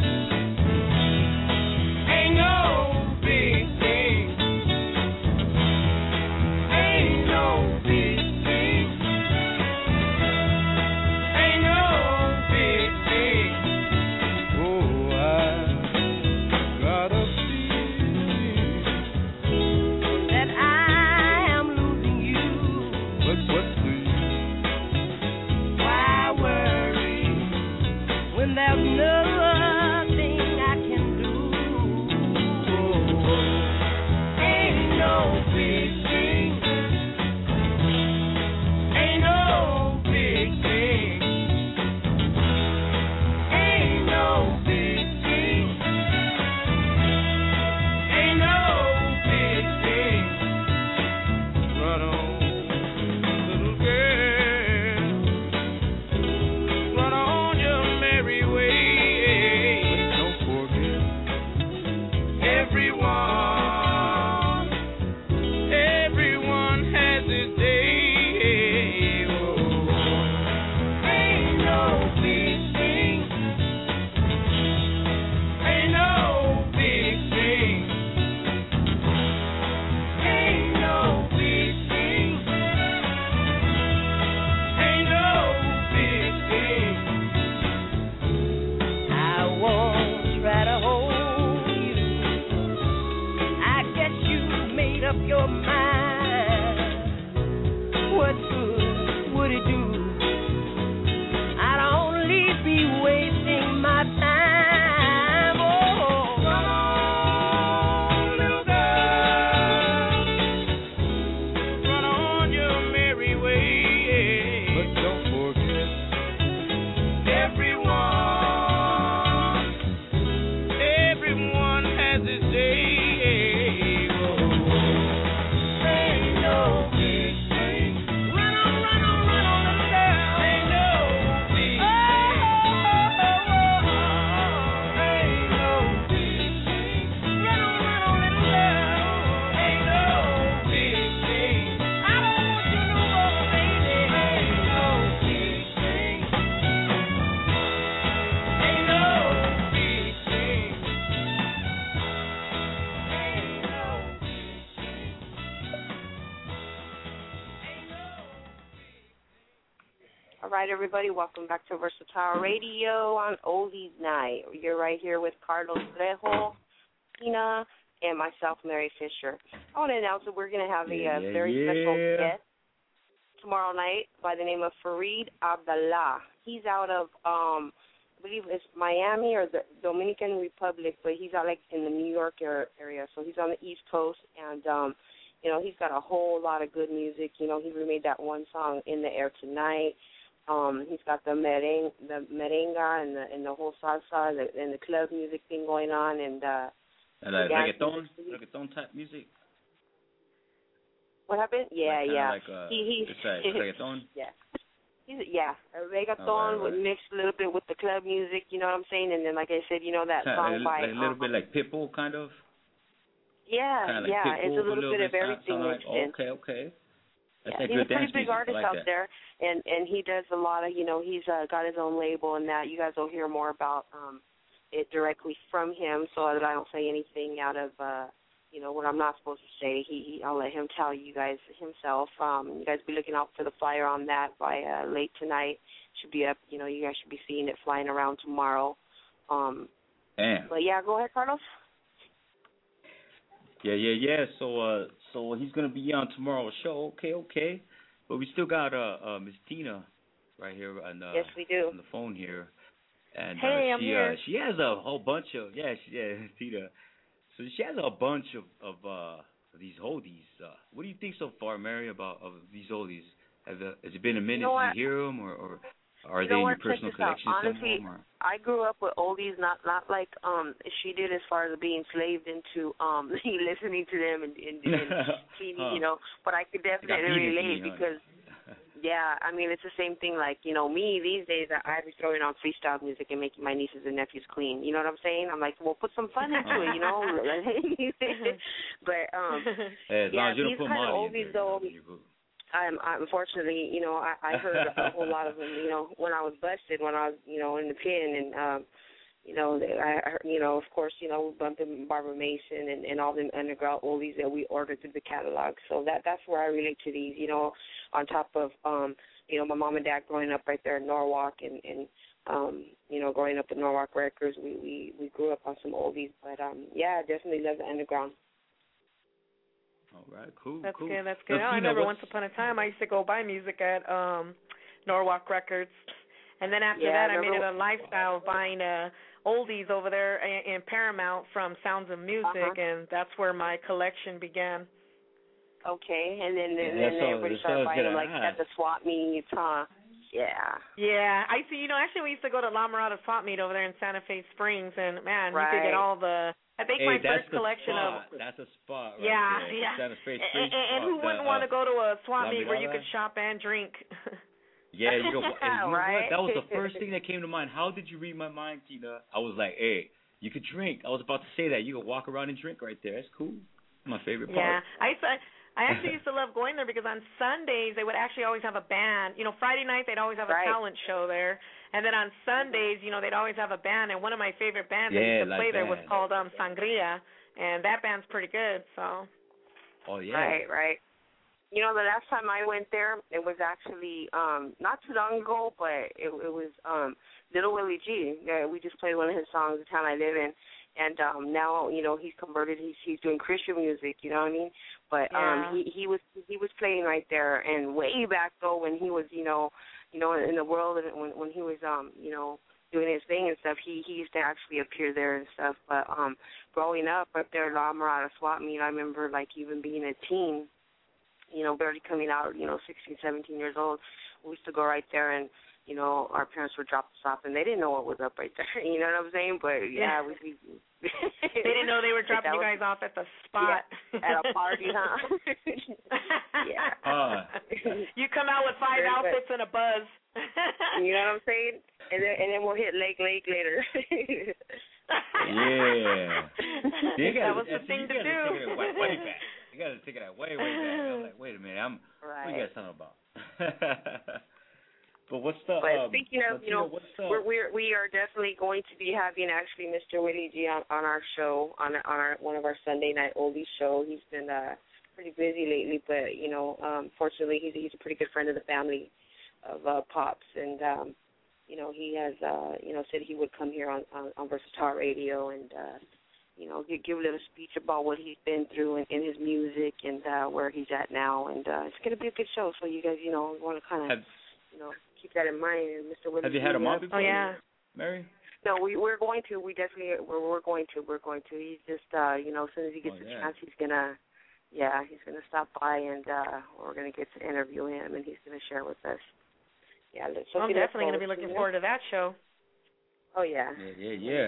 Ain't no big thing. Ain't no big thing. Ain't no big thing. Oh, I got a feeling that I am losing you. What's the use? Why worry when there's nothing I can do? Ain't no big thing. Ain't no big thing. Ain't no big thing. Ain't no big thing. Run on, little girl. Run on your merry way. Don't forget everyone has his day. Oh, ain't no big thing. Ain't no big thing. Ain't no big thing. Ain't no big thing. I won't try to hold you. I guess you made up your mind. What good would it do? I'd only be wasting my time. Oh, come on, little girl. Run on your merry way. But don't forget everyone has his day. Oh, ain't no big thing. Run on, little girl. Ain't no big thing. Ain't no big thing. Run on, little girl. Ain't no big thing. I don't want you no more, baby. Ain't no big thing. Ain't no big thing. Ain't no All right, everybody, welcome back to Versatile Radio on Oldies Night. You're right here with Carlos Trejo, Tina, and myself, Mary Fisher. I want to announce that we're going to have a very yeah. special guest tomorrow night by the name of Farid Abdallah. He's out of, I believe it's Miami or the Dominican Republic, but he's out like in the New York area. So he's on the East Coast, and you know, he's got a whole lot of good music. You know, he remade that one song, In the Air Tonight. He's got the merenga and the whole salsa and the club music thing going on, and like reggaeton type music. What happened? Yeah, like, yeah. Like, it's like reggaeton. Yeah, a reggaeton would mix a little bit with the club music. You know what I'm saying? And then, like I said, you know that song by a little bit like Pitbull, kind of. Yeah, like yeah. Pitbull, It's a little bit of everything like, mixed in. Okay. That's Yeah, he's a pretty big artist out there, and he does a lot of, you know, he's got his own label and that. You guys will hear more about it directly from him, so that I don't say anything out of, you know, what I'm not supposed to say. I'll let him tell you guys himself. You guys be looking out for the flyer on that by late tonight. Should be up. You know, you guys should be seeing it flying around tomorrow. Damn. But yeah, go ahead, Carlos. Yeah. So he's gonna be on tomorrow's show. Okay. But we still got Miss Tina right here on yes, we do. on the phone here, and hey, I'm she here. she has a whole bunch of Tina. So she has a bunch of these oldies. What do you think so far, Mary, about of these oldies? Has it been a minute since you hear them, or are they in your personal collection? Honestly, I grew up with oldies, not like she did, as far as being enslaved into listening to them and you know. But I could definitely relate because. Yeah, I mean, it's the same thing, like, you know, me these days, I be throwing on freestyle music and making my nieces and nephews clean. You know what I'm saying? I'm like, well, put some fun into it, you know? But, yeah, these kind of oldies, though, unfortunately, you know, I heard a whole lot of them, you know, when I was busted, when I was, you know, in the pen, and, you know, of course, you know, bumping Barbara Mason and all them underground oldies that we ordered through the catalog. So that's where I relate to these, you know, on top of, you know, my mom and dad growing up right there in Norwalk and you know, growing up with Norwalk Records, we grew up on some oldies. But, yeah, I definitely love the underground. All right, cool. That's cool. good. I remember once upon a time I used to go buy music at Norwalk Records. And then after that, I made it a lifestyle buying oldies over there in Paramount from Sounds of Music, and that's where my collection began. Okay, and then everybody started buying them like at the swap meets, huh? Yeah. Yeah, I see. You know, actually, we used to go to La Mirada swap meet over there in Santa Fe Springs, and man, you could get all the. I think my first collection spot. of. That's a spot. Yeah, right there. yeah. Santa Fe Springs. And who wouldn't want to go to a swap La meet where you Mirada? could shop and drink? Yeah, you know what? Right. That was the first thing that came to mind. How did you read my mind, Tina? I was like, hey, you could drink. I was about to say that. You could walk around and drink right there. That's cool. My favorite part. Yeah, I actually used to love going there because on Sundays they would actually always have a band. You know, Friday night they'd always have a talent show there, and then on Sundays, you know, they'd always have a band. And one of my favorite bands that used to play there was called Sangria, and that band's pretty good. So. Oh yeah. Right. You know, the last time I went there, it was actually not too long ago, but it was Little Willie G. We just played one of his songs, The Town I Live In, and now, you know, he's converted. He's doing Christian music. You know what I mean? But he was playing right there, and way back though when he was, you know, in the world, and when he was, you know, doing his thing and stuff, he used to actually appear there and stuff. But growing up there at La Mirada swap meet, I remember like even being a teen. You know, barely coming out, you know, 16, 17 years old. We used to go right there, and, you know, our parents would drop us off, and they didn't know what was up right there. You know what I'm saying? But, yeah. We they didn't know they were dropping you guys off at the spot. Yeah, at a party, huh? Yeah. You come out with 5 outfits and a buzz. You know what I'm saying? And then we'll hit Lake later. Yeah. That was the thing to do. Way back. You got to take it out way back. I was like, wait a minute, what are you guys talking about? But what's the? But speaking of, you know, we are definitely going to be having actually Mr. Willie G on our show on our one of our Sunday night oldies show. He's been pretty busy lately, but you know, fortunately he's a pretty good friend of the family of Pops, and you know, he has you know, said he would come here on Versatile Radio and give a little speech about what he's been through in his music and where he's at now. And it's going to be a good show. So you guys, want to kind of, keep that in mind. And Mr. Williams. Have you had him on before? Oh yeah, Mary? No, we're going to. We're going to. He's just, as soon as he gets a chance, he's gonna stop by and we're gonna get to interview him and he's gonna share with us. Yeah, so I'm definitely gonna be looking forward to that show. Oh yeah. Yeah.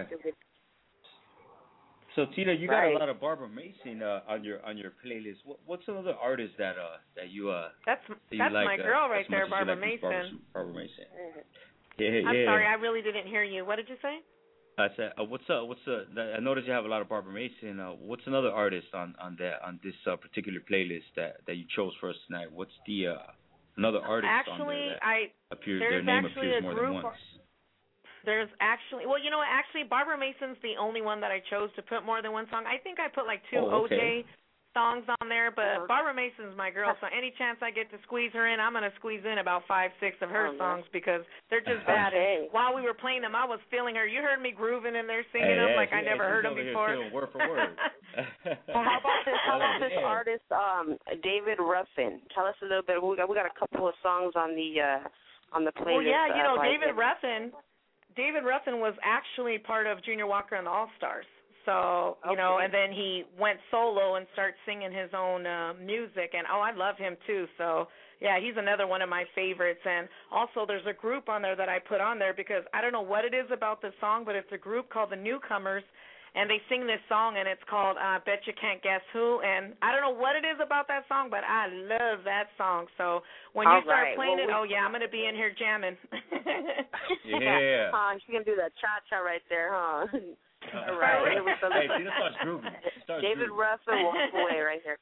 So Tina, you got a lot of Barbara Mason on your playlist. What's some other artists that you That's like, my girl right there, Barbara like Mason. Barbara Mason. I'm sorry, I really didn't hear you. What did you say? I said, I noticed you have a lot of Barbara Mason. What's another artist on this particular playlist that you chose for us tonight? What's the another artist on there that their name appears more than once? There's actually, Barbara Mason's the only one that I chose to put more than one song. I think I put like two OJ songs on there, but Barbara Mason's my girl, so any chance I get to squeeze her in, I'm going to squeeze in about 5, 6 of her songs because they're just bad. And while we were playing them, I was feeling her. You heard me grooving in there singing them like I never heard them before. Word for word. How about this artist, David Ruffin? Tell us a little bit. We got a couple of songs on the playlist. Well, yeah, David Ruffin was actually part of Junior Walker and the All-Stars. So, and then he went solo and started singing his own music. And, I love him too. So, yeah, he's another one of my favorites. And also there's a group on there that I put on there because I don't know what it is about this song, but it's a group called The Newcomers. And they sing this song, and it's called Bet You Can't Guess Who. And I don't know what it is about that song, but I love that song. So when you start playing it, I'm going to be in here jamming. Yeah. She's going to do that cha-cha right there, huh? All right. Hey, Tina starts grooving. David Ruffin walks away right here.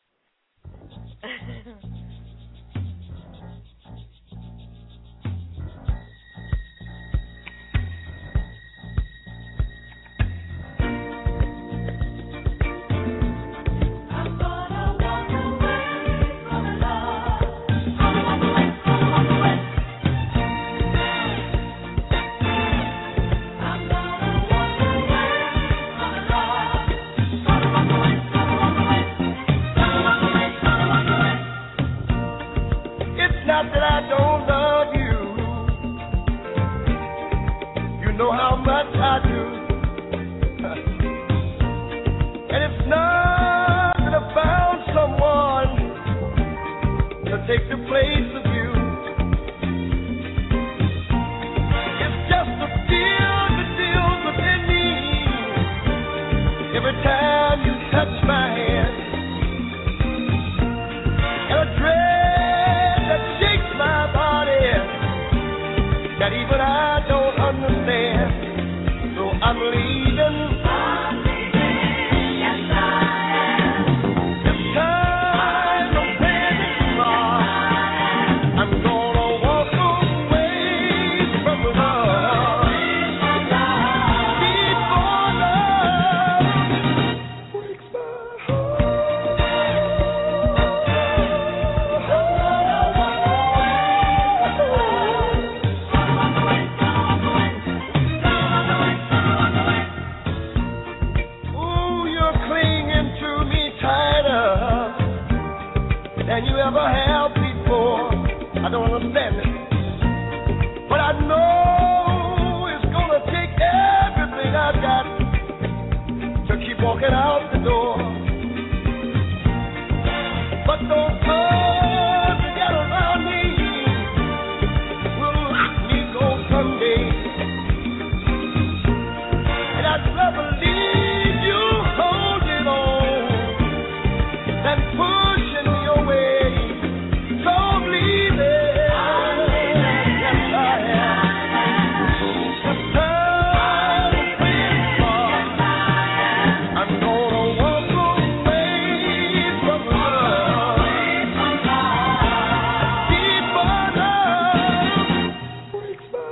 Not that I don't love you, you know how much I do, and it's not that I found someone to take the place of you. It's just a feel that deals within me every time you touch my hand, and a dread that even I don't understand. So I'm leaving. Yes, I am. It's time to pay the price. I'm gonna walk away from love. Before love breaks my than you ever have before. I don't understand it, but I know it's gonna take everything I've got to keep walking out the door. But those times that get around me will let me go someday, and I'd rather leave you holding on than pushing your way. So I'm leaving. Yes, I am. The time is far. I'm gonna walk away from love. Deeper love breaks my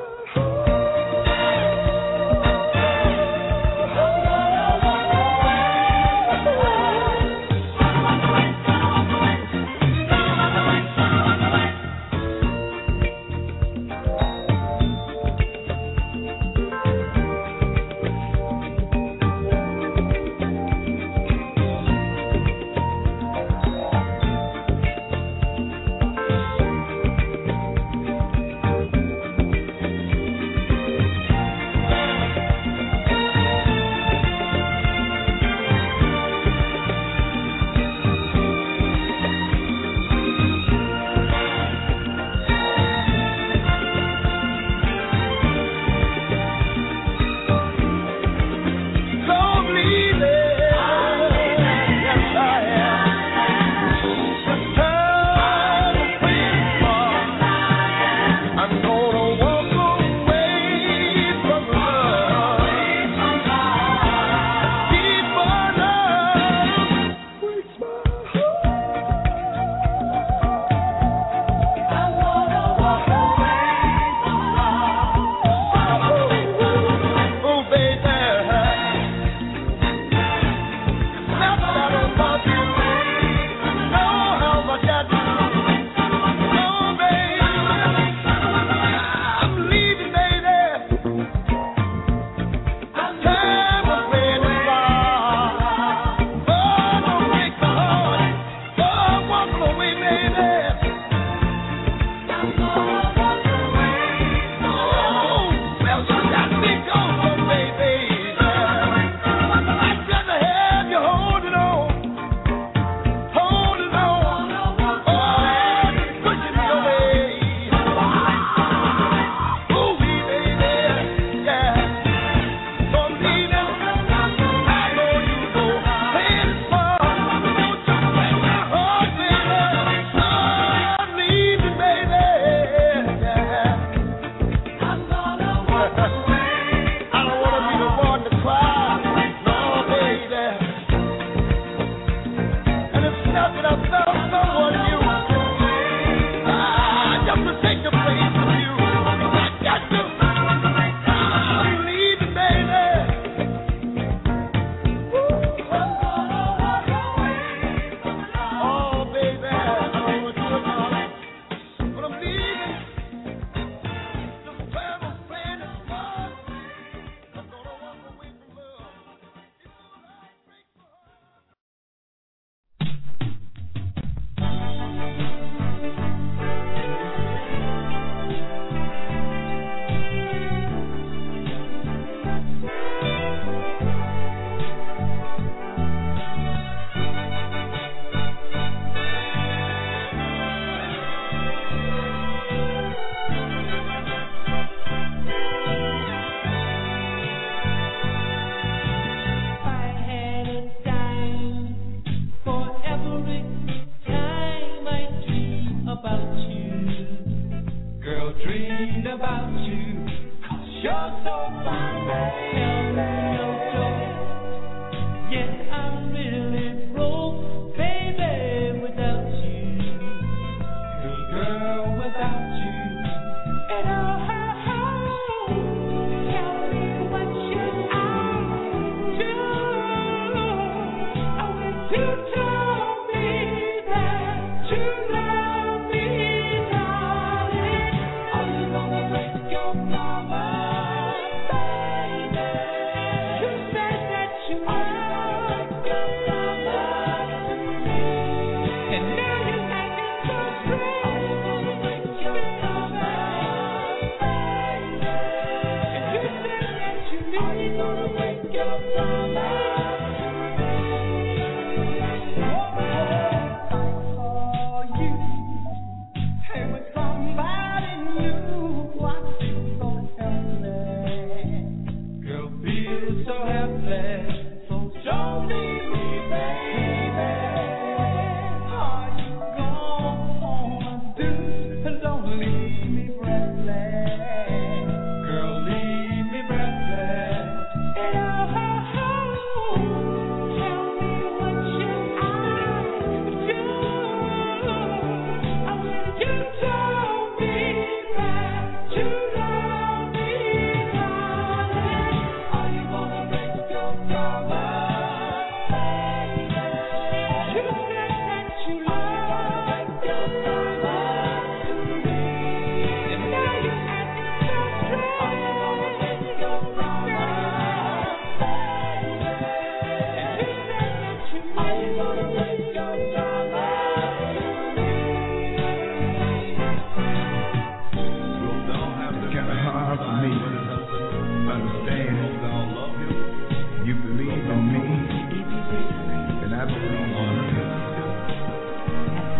heart.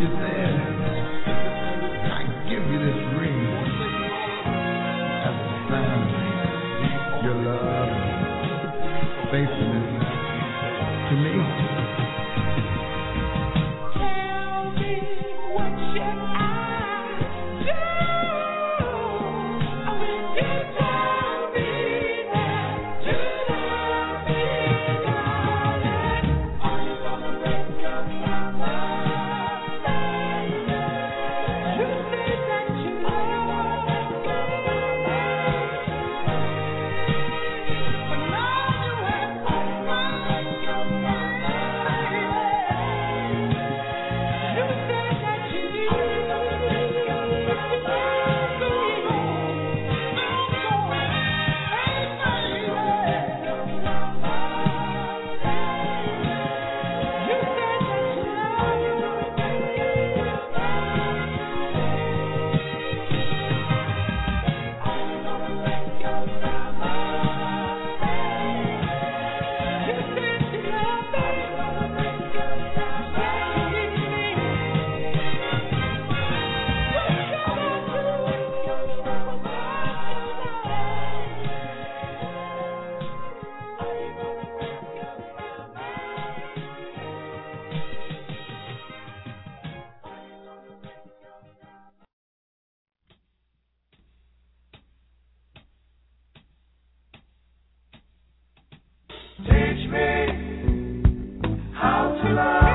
you said, I give you this ring as a sign of your love and faithfulness to me. Teach me how to love.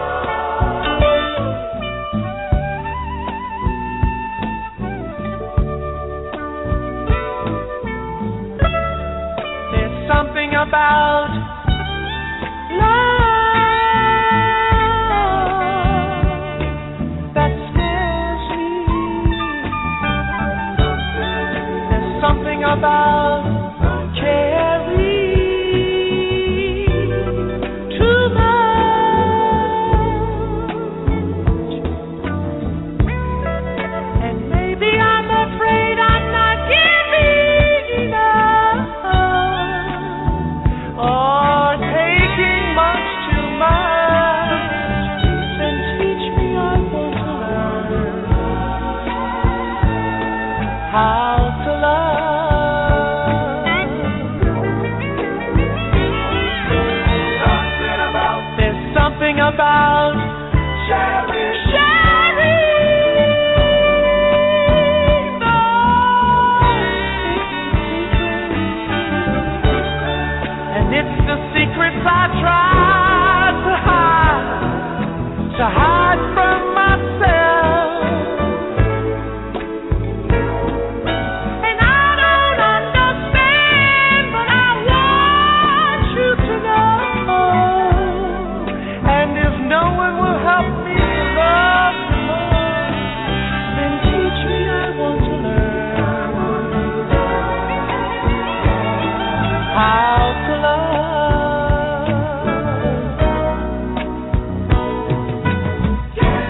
There's something about love that scares me. There's something about about and it's the secrets I try to hide from myself, and I don't understand, but I want you to know, and if no one will help me to love you more, then teach me, I want to learn how to love. Yeah.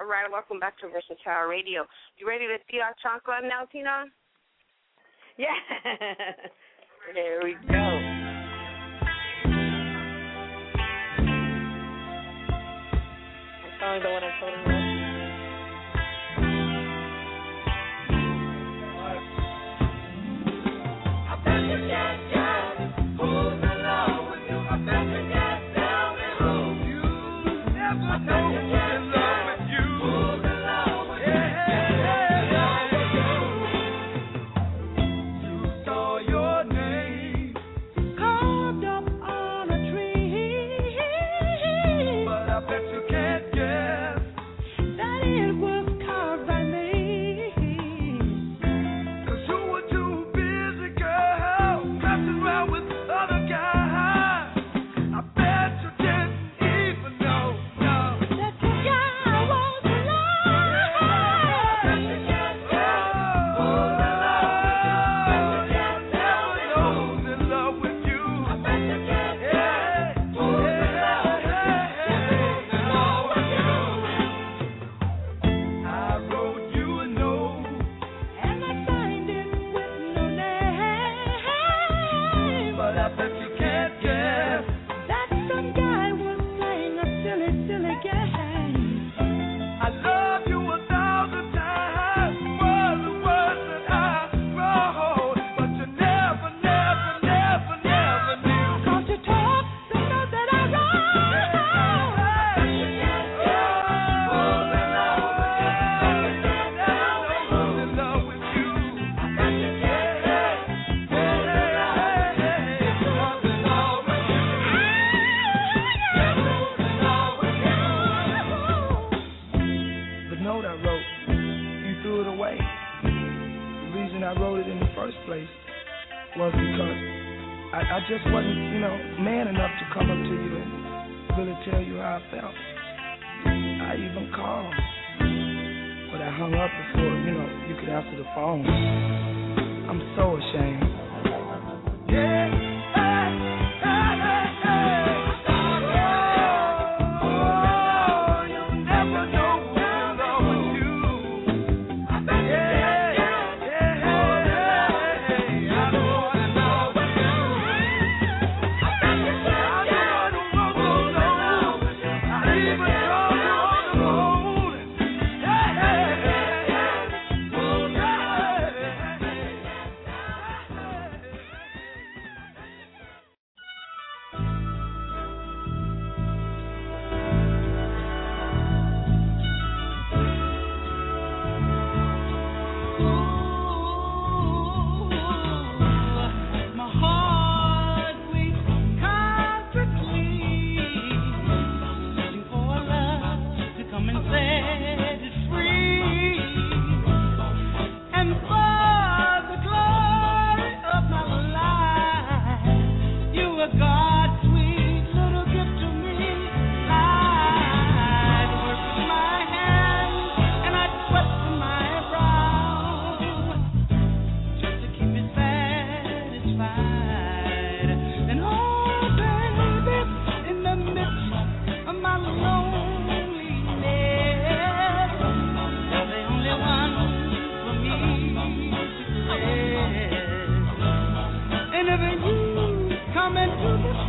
All right, welcome back to Versatile Radio. You ready to tirar chancla now, Tina? Yeah. There we go. I'm telling the one I told him. Whenever you come into the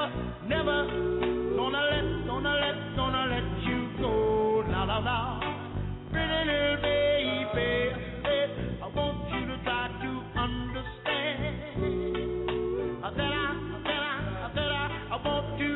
never, never gonna let you go. La la la, pretty little baby, I want you to try to understand that I want to.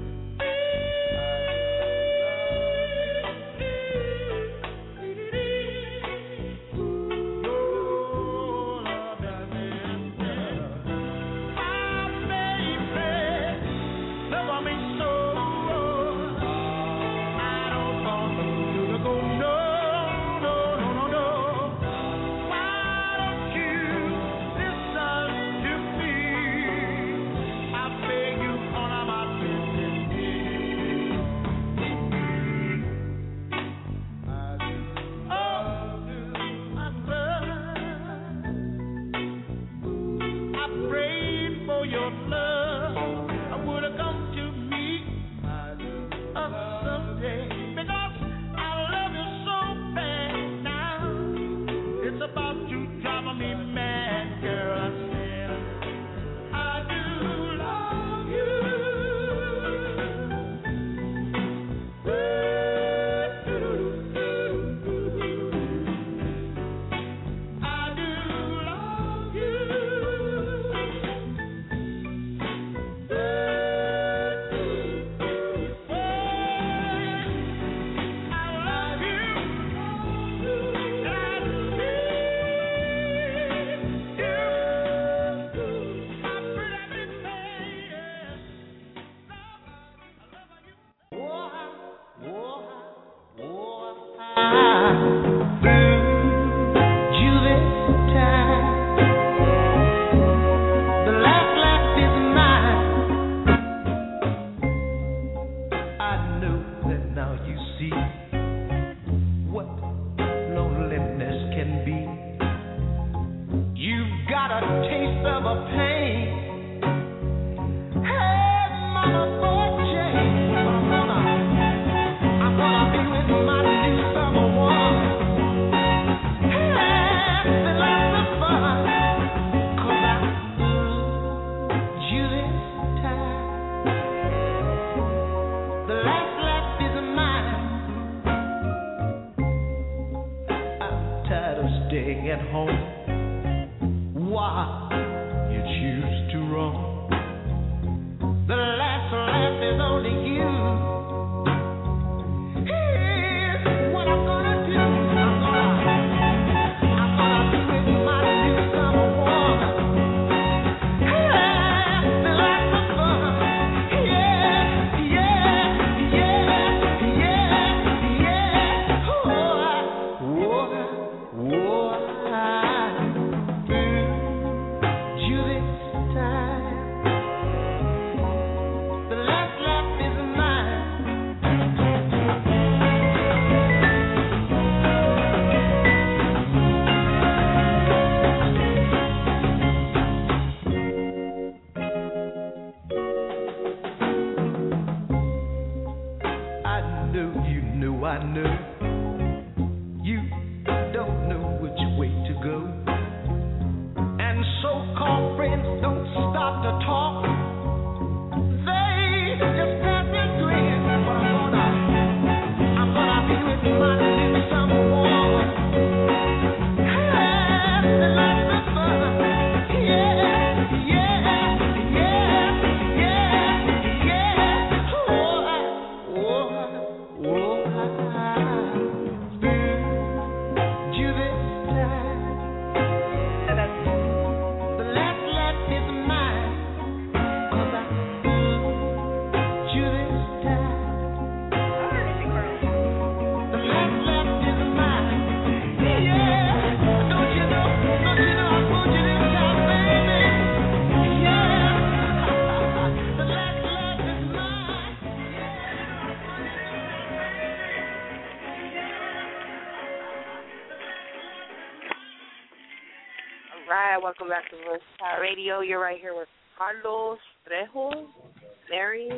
Welcome back to Versatile Radio. You're right here with Carlos Trejo, Mary.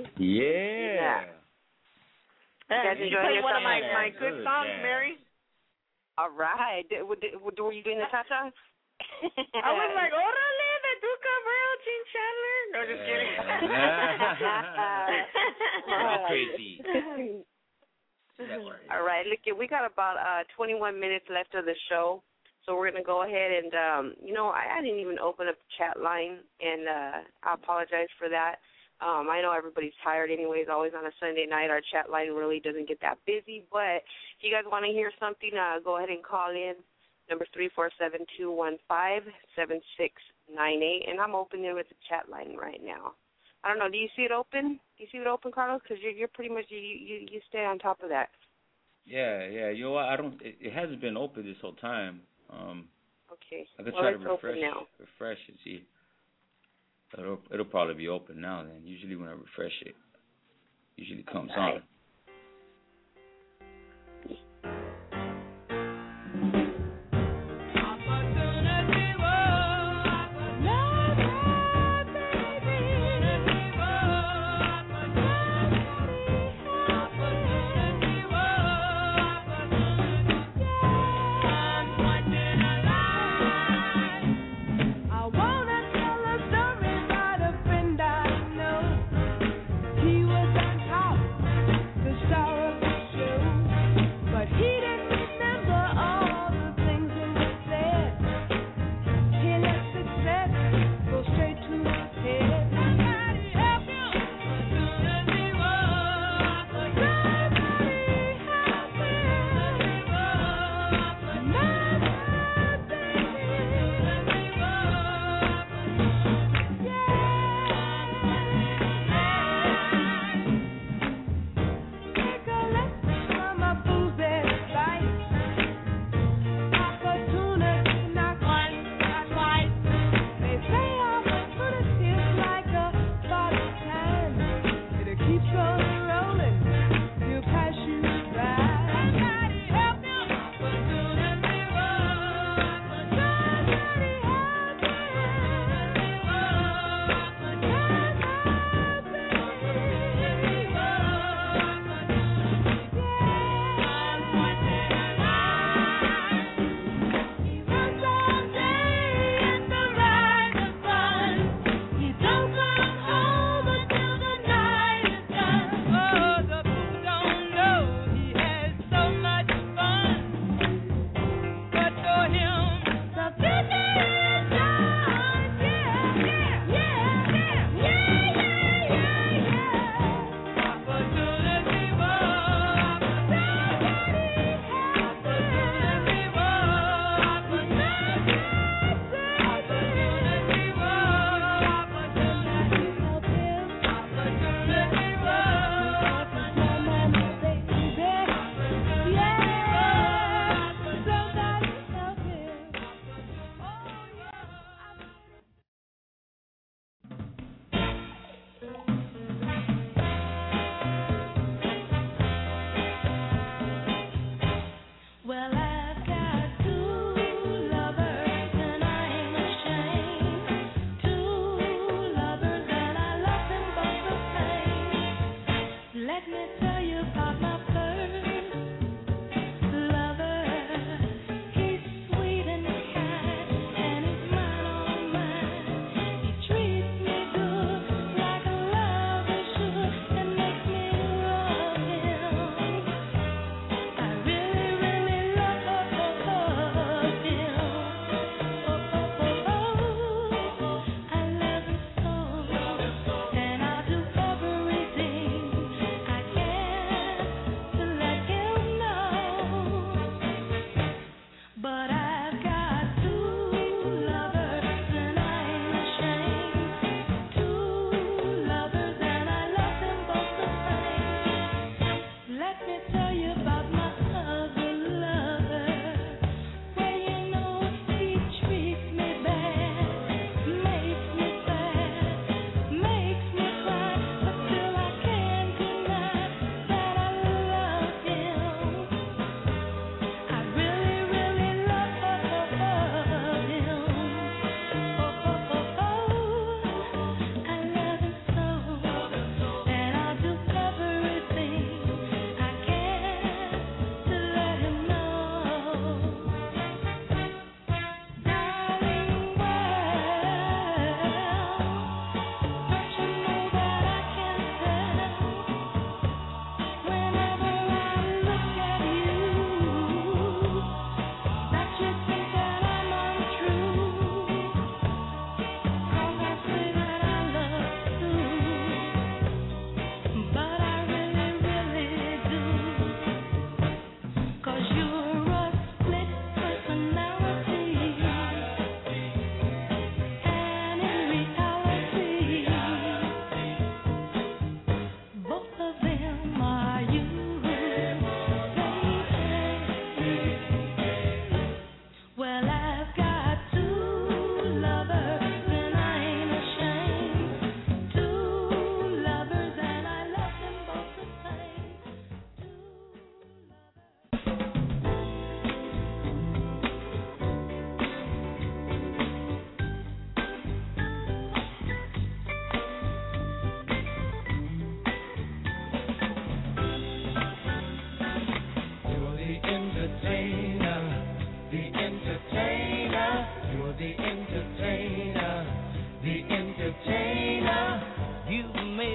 Yeah. You guys enjoying played one of yourself? my good songs, Mary. All right. Were you doing the cha-cha? I was like, órale, the Duke of Earl, Gene Chandler. No, just kidding. Not crazy. All right, look, we got about 21 minutes left of the show, so we're going to go ahead and, I didn't even open up the chat line, and I apologize for that. I know everybody's tired anyways, always on a Sunday night. Our chat line really doesn't get that busy, but if you guys want to hear something, go ahead and call in, number 347-215-7698, and I'm opening with the chat line right now. I don't know. Do you see it open? Do you see it open, Carlos? Because you're pretty much you stay on top of that. Yeah. You know what? It hasn't been open this whole time. Okay. I could try to refresh and see. It'll probably be open now. Then usually when I refresh it, usually comes on. He was on top.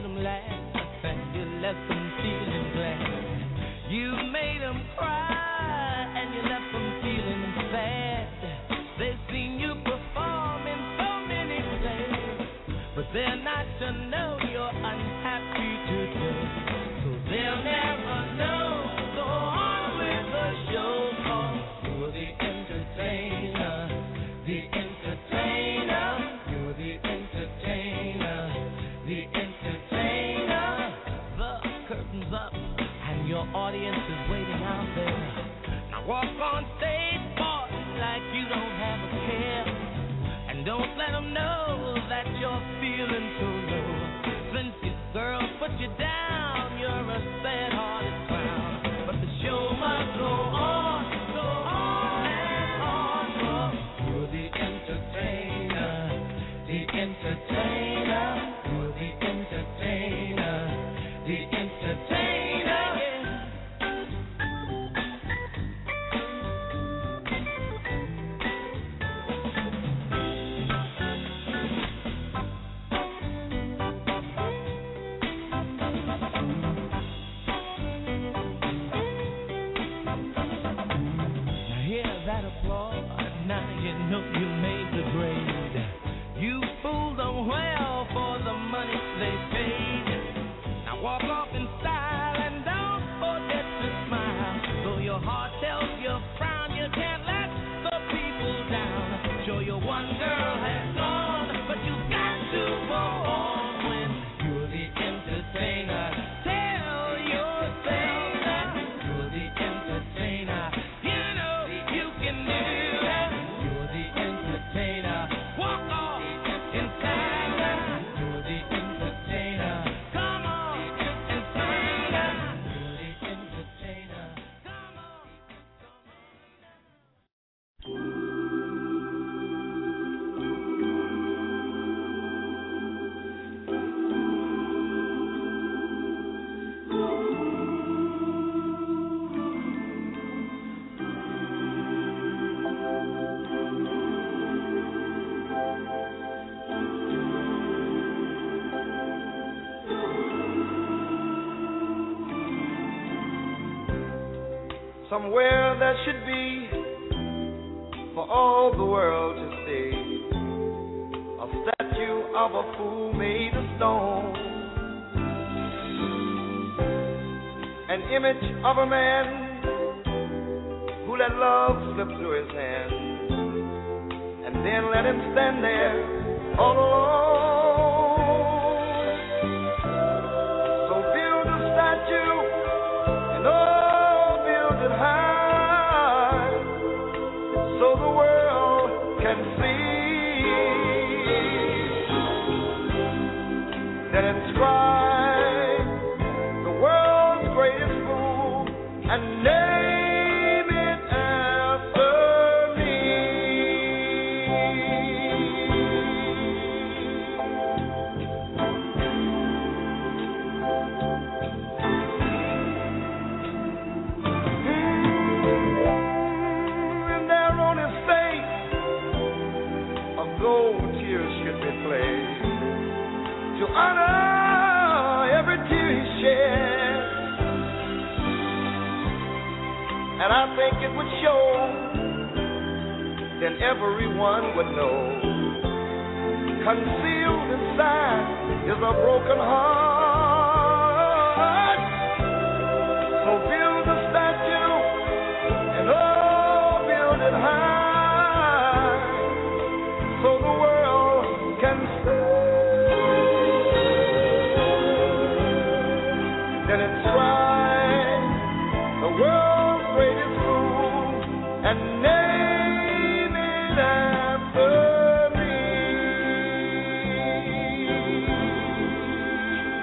them laugh and you left them feeling glad. You made them cry and you left them feeling sad. They've seen you perform in so many plays, but they're not to know you're unhappy today. So they'll never know. Go on with the show, 'cause you're the entertainer, the entertainer. You're the entertainer, the entertainer. The curtain's up and your audience is waiting out there. Now walk on stage, boy, like you don't have a care, and don't let them know that you're feeling so low. Since your girl put you down, you're a sad-hearted clown. But the show must go on and on. Oh, you're the entertainer, the entertainer. You're the entertainer, the entertainer. Now you know you made the grade. You fooled them well for the money they paid. Now walk off in style and don't forget to smile. Though your heart tells you frown, you can't let the people down. Sure, your one girl has gone, but you got to go on when you're the entertainer. Tell yourself that you're the entertainer. You know you can do. Walk off in style. You're the entertainer. Come on and sing. You're the entertainer. Come on. Somewhere there should be, for all the world to see, a statue of a fool made of stone, an image of a man who let love slip through his hand, and then let him stand there all alone. So build a statue and high, so the world can see. Then inscribe the world's greatest fool and name it after me. Gold tears should be played to honor every tear he shed, and I think it would show, then everyone would know, concealed inside is a broken heart. So build a statue and build it high, so the world can see. Then inscribe the world's greatest fool and name it after me.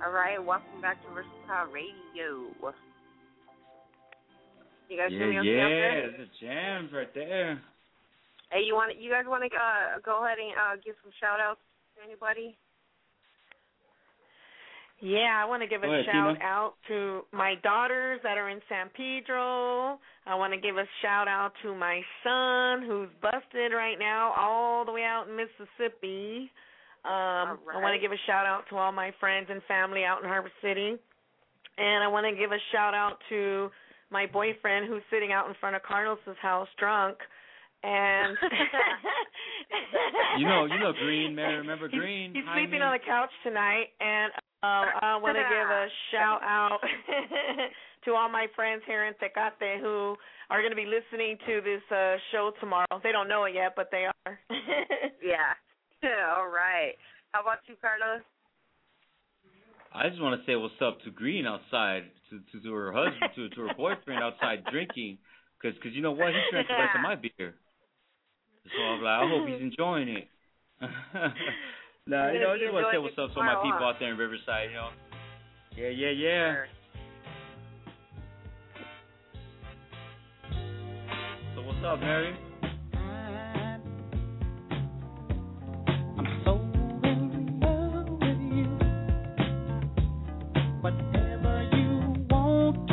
All right, welcome back to Versatile Radio. You guys hear me okay out there? Yeah, the jams right there. Hey, you guys want to go ahead and give some shout outs to anybody? Yeah, I want to give a shout out to my daughters that are in San Pedro. I want to give a shout out to my son who's busted right now all the way out in Mississippi. I want to give a shout out to all my friends and family out in Harbor City. And I want to give a shout out to my boyfriend who's sitting out in front of Carlos's house drunk. And you know Green, Mary, remember Green? He's sleeping on the couch tonight, and I want to give a shout out to all my friends here in Tecate who are going to be listening to this show tomorrow. They don't know it yet, but they are. Yeah. All right. How about you, Carlos? I just want to say what's up to Green outside, to her husband, to her boyfriend outside drinking, because you know what? He drank the rest of my beer. So I'm like, I hope he's enjoying it. Nah, you know, I just want to say what's up to all my people out there in Riverside, you know. Yeah. Sure. So what's up, Mary? I'm so in love with you. Whatever you want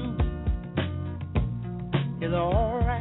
to do is all right.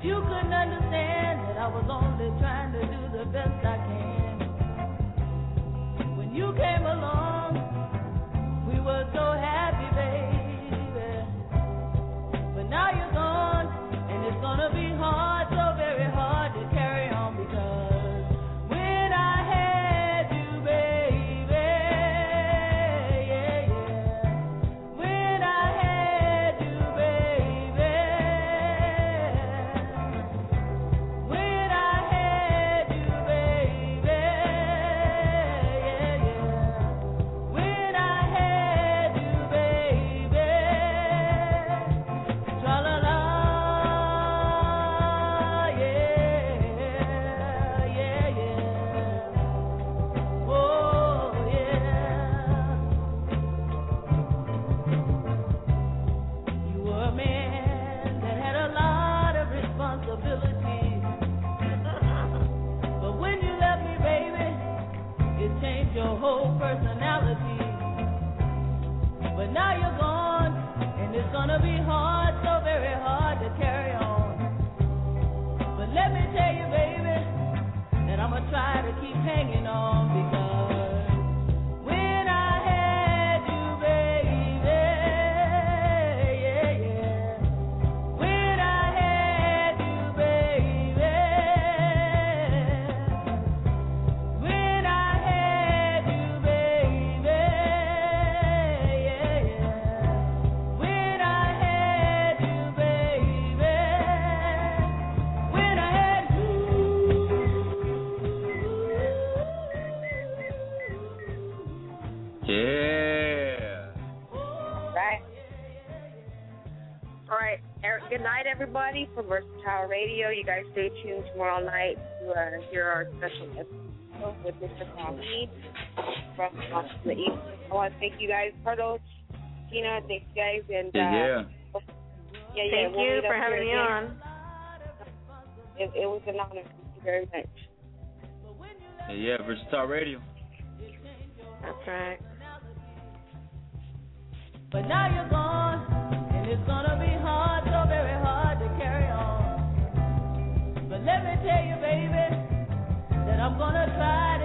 you couldn't understand that I was only trying to do the best I can. When you came along, we were so happy, baby. But now you're gone, and it's gonna be hard, so very hard to carry on because when I had you, baby, yeah, yeah. When I had you, baby. When I had you, baby, yeah, yeah. When I had you, baby, tra-la-la, yeah, yeah, yeah. Oh, yeah. You were a man that had a lot of responsibilities. But when you left me, baby, it changed your whole personality. But now you're gone, and it's gonna be hard, so very hard to carry on. But let me tell you, baby, that I'ma try to keep hanging on because when I had you, baby, yeah, yeah. When I had you, baby. When I had you, baby, yeah, yeah. When I had you, baby. When I had you. Yeah. Right. All right. Good night, everybody, from Versatile Radio. You guys stay tuned tomorrow night to hear our special episode with Mr. Coffee from the East. I want to thank you guys, Carlos, Tina, thank you guys, and Yeah. Thank we'll you meet for up having here me again. on. It was an honor. Thank you very much. Yeah, Versatile Radio. That's right. But now you're gone, and it's gonna be hard, so very hard to carry on. But let me tell you, baby, that I'm gonna try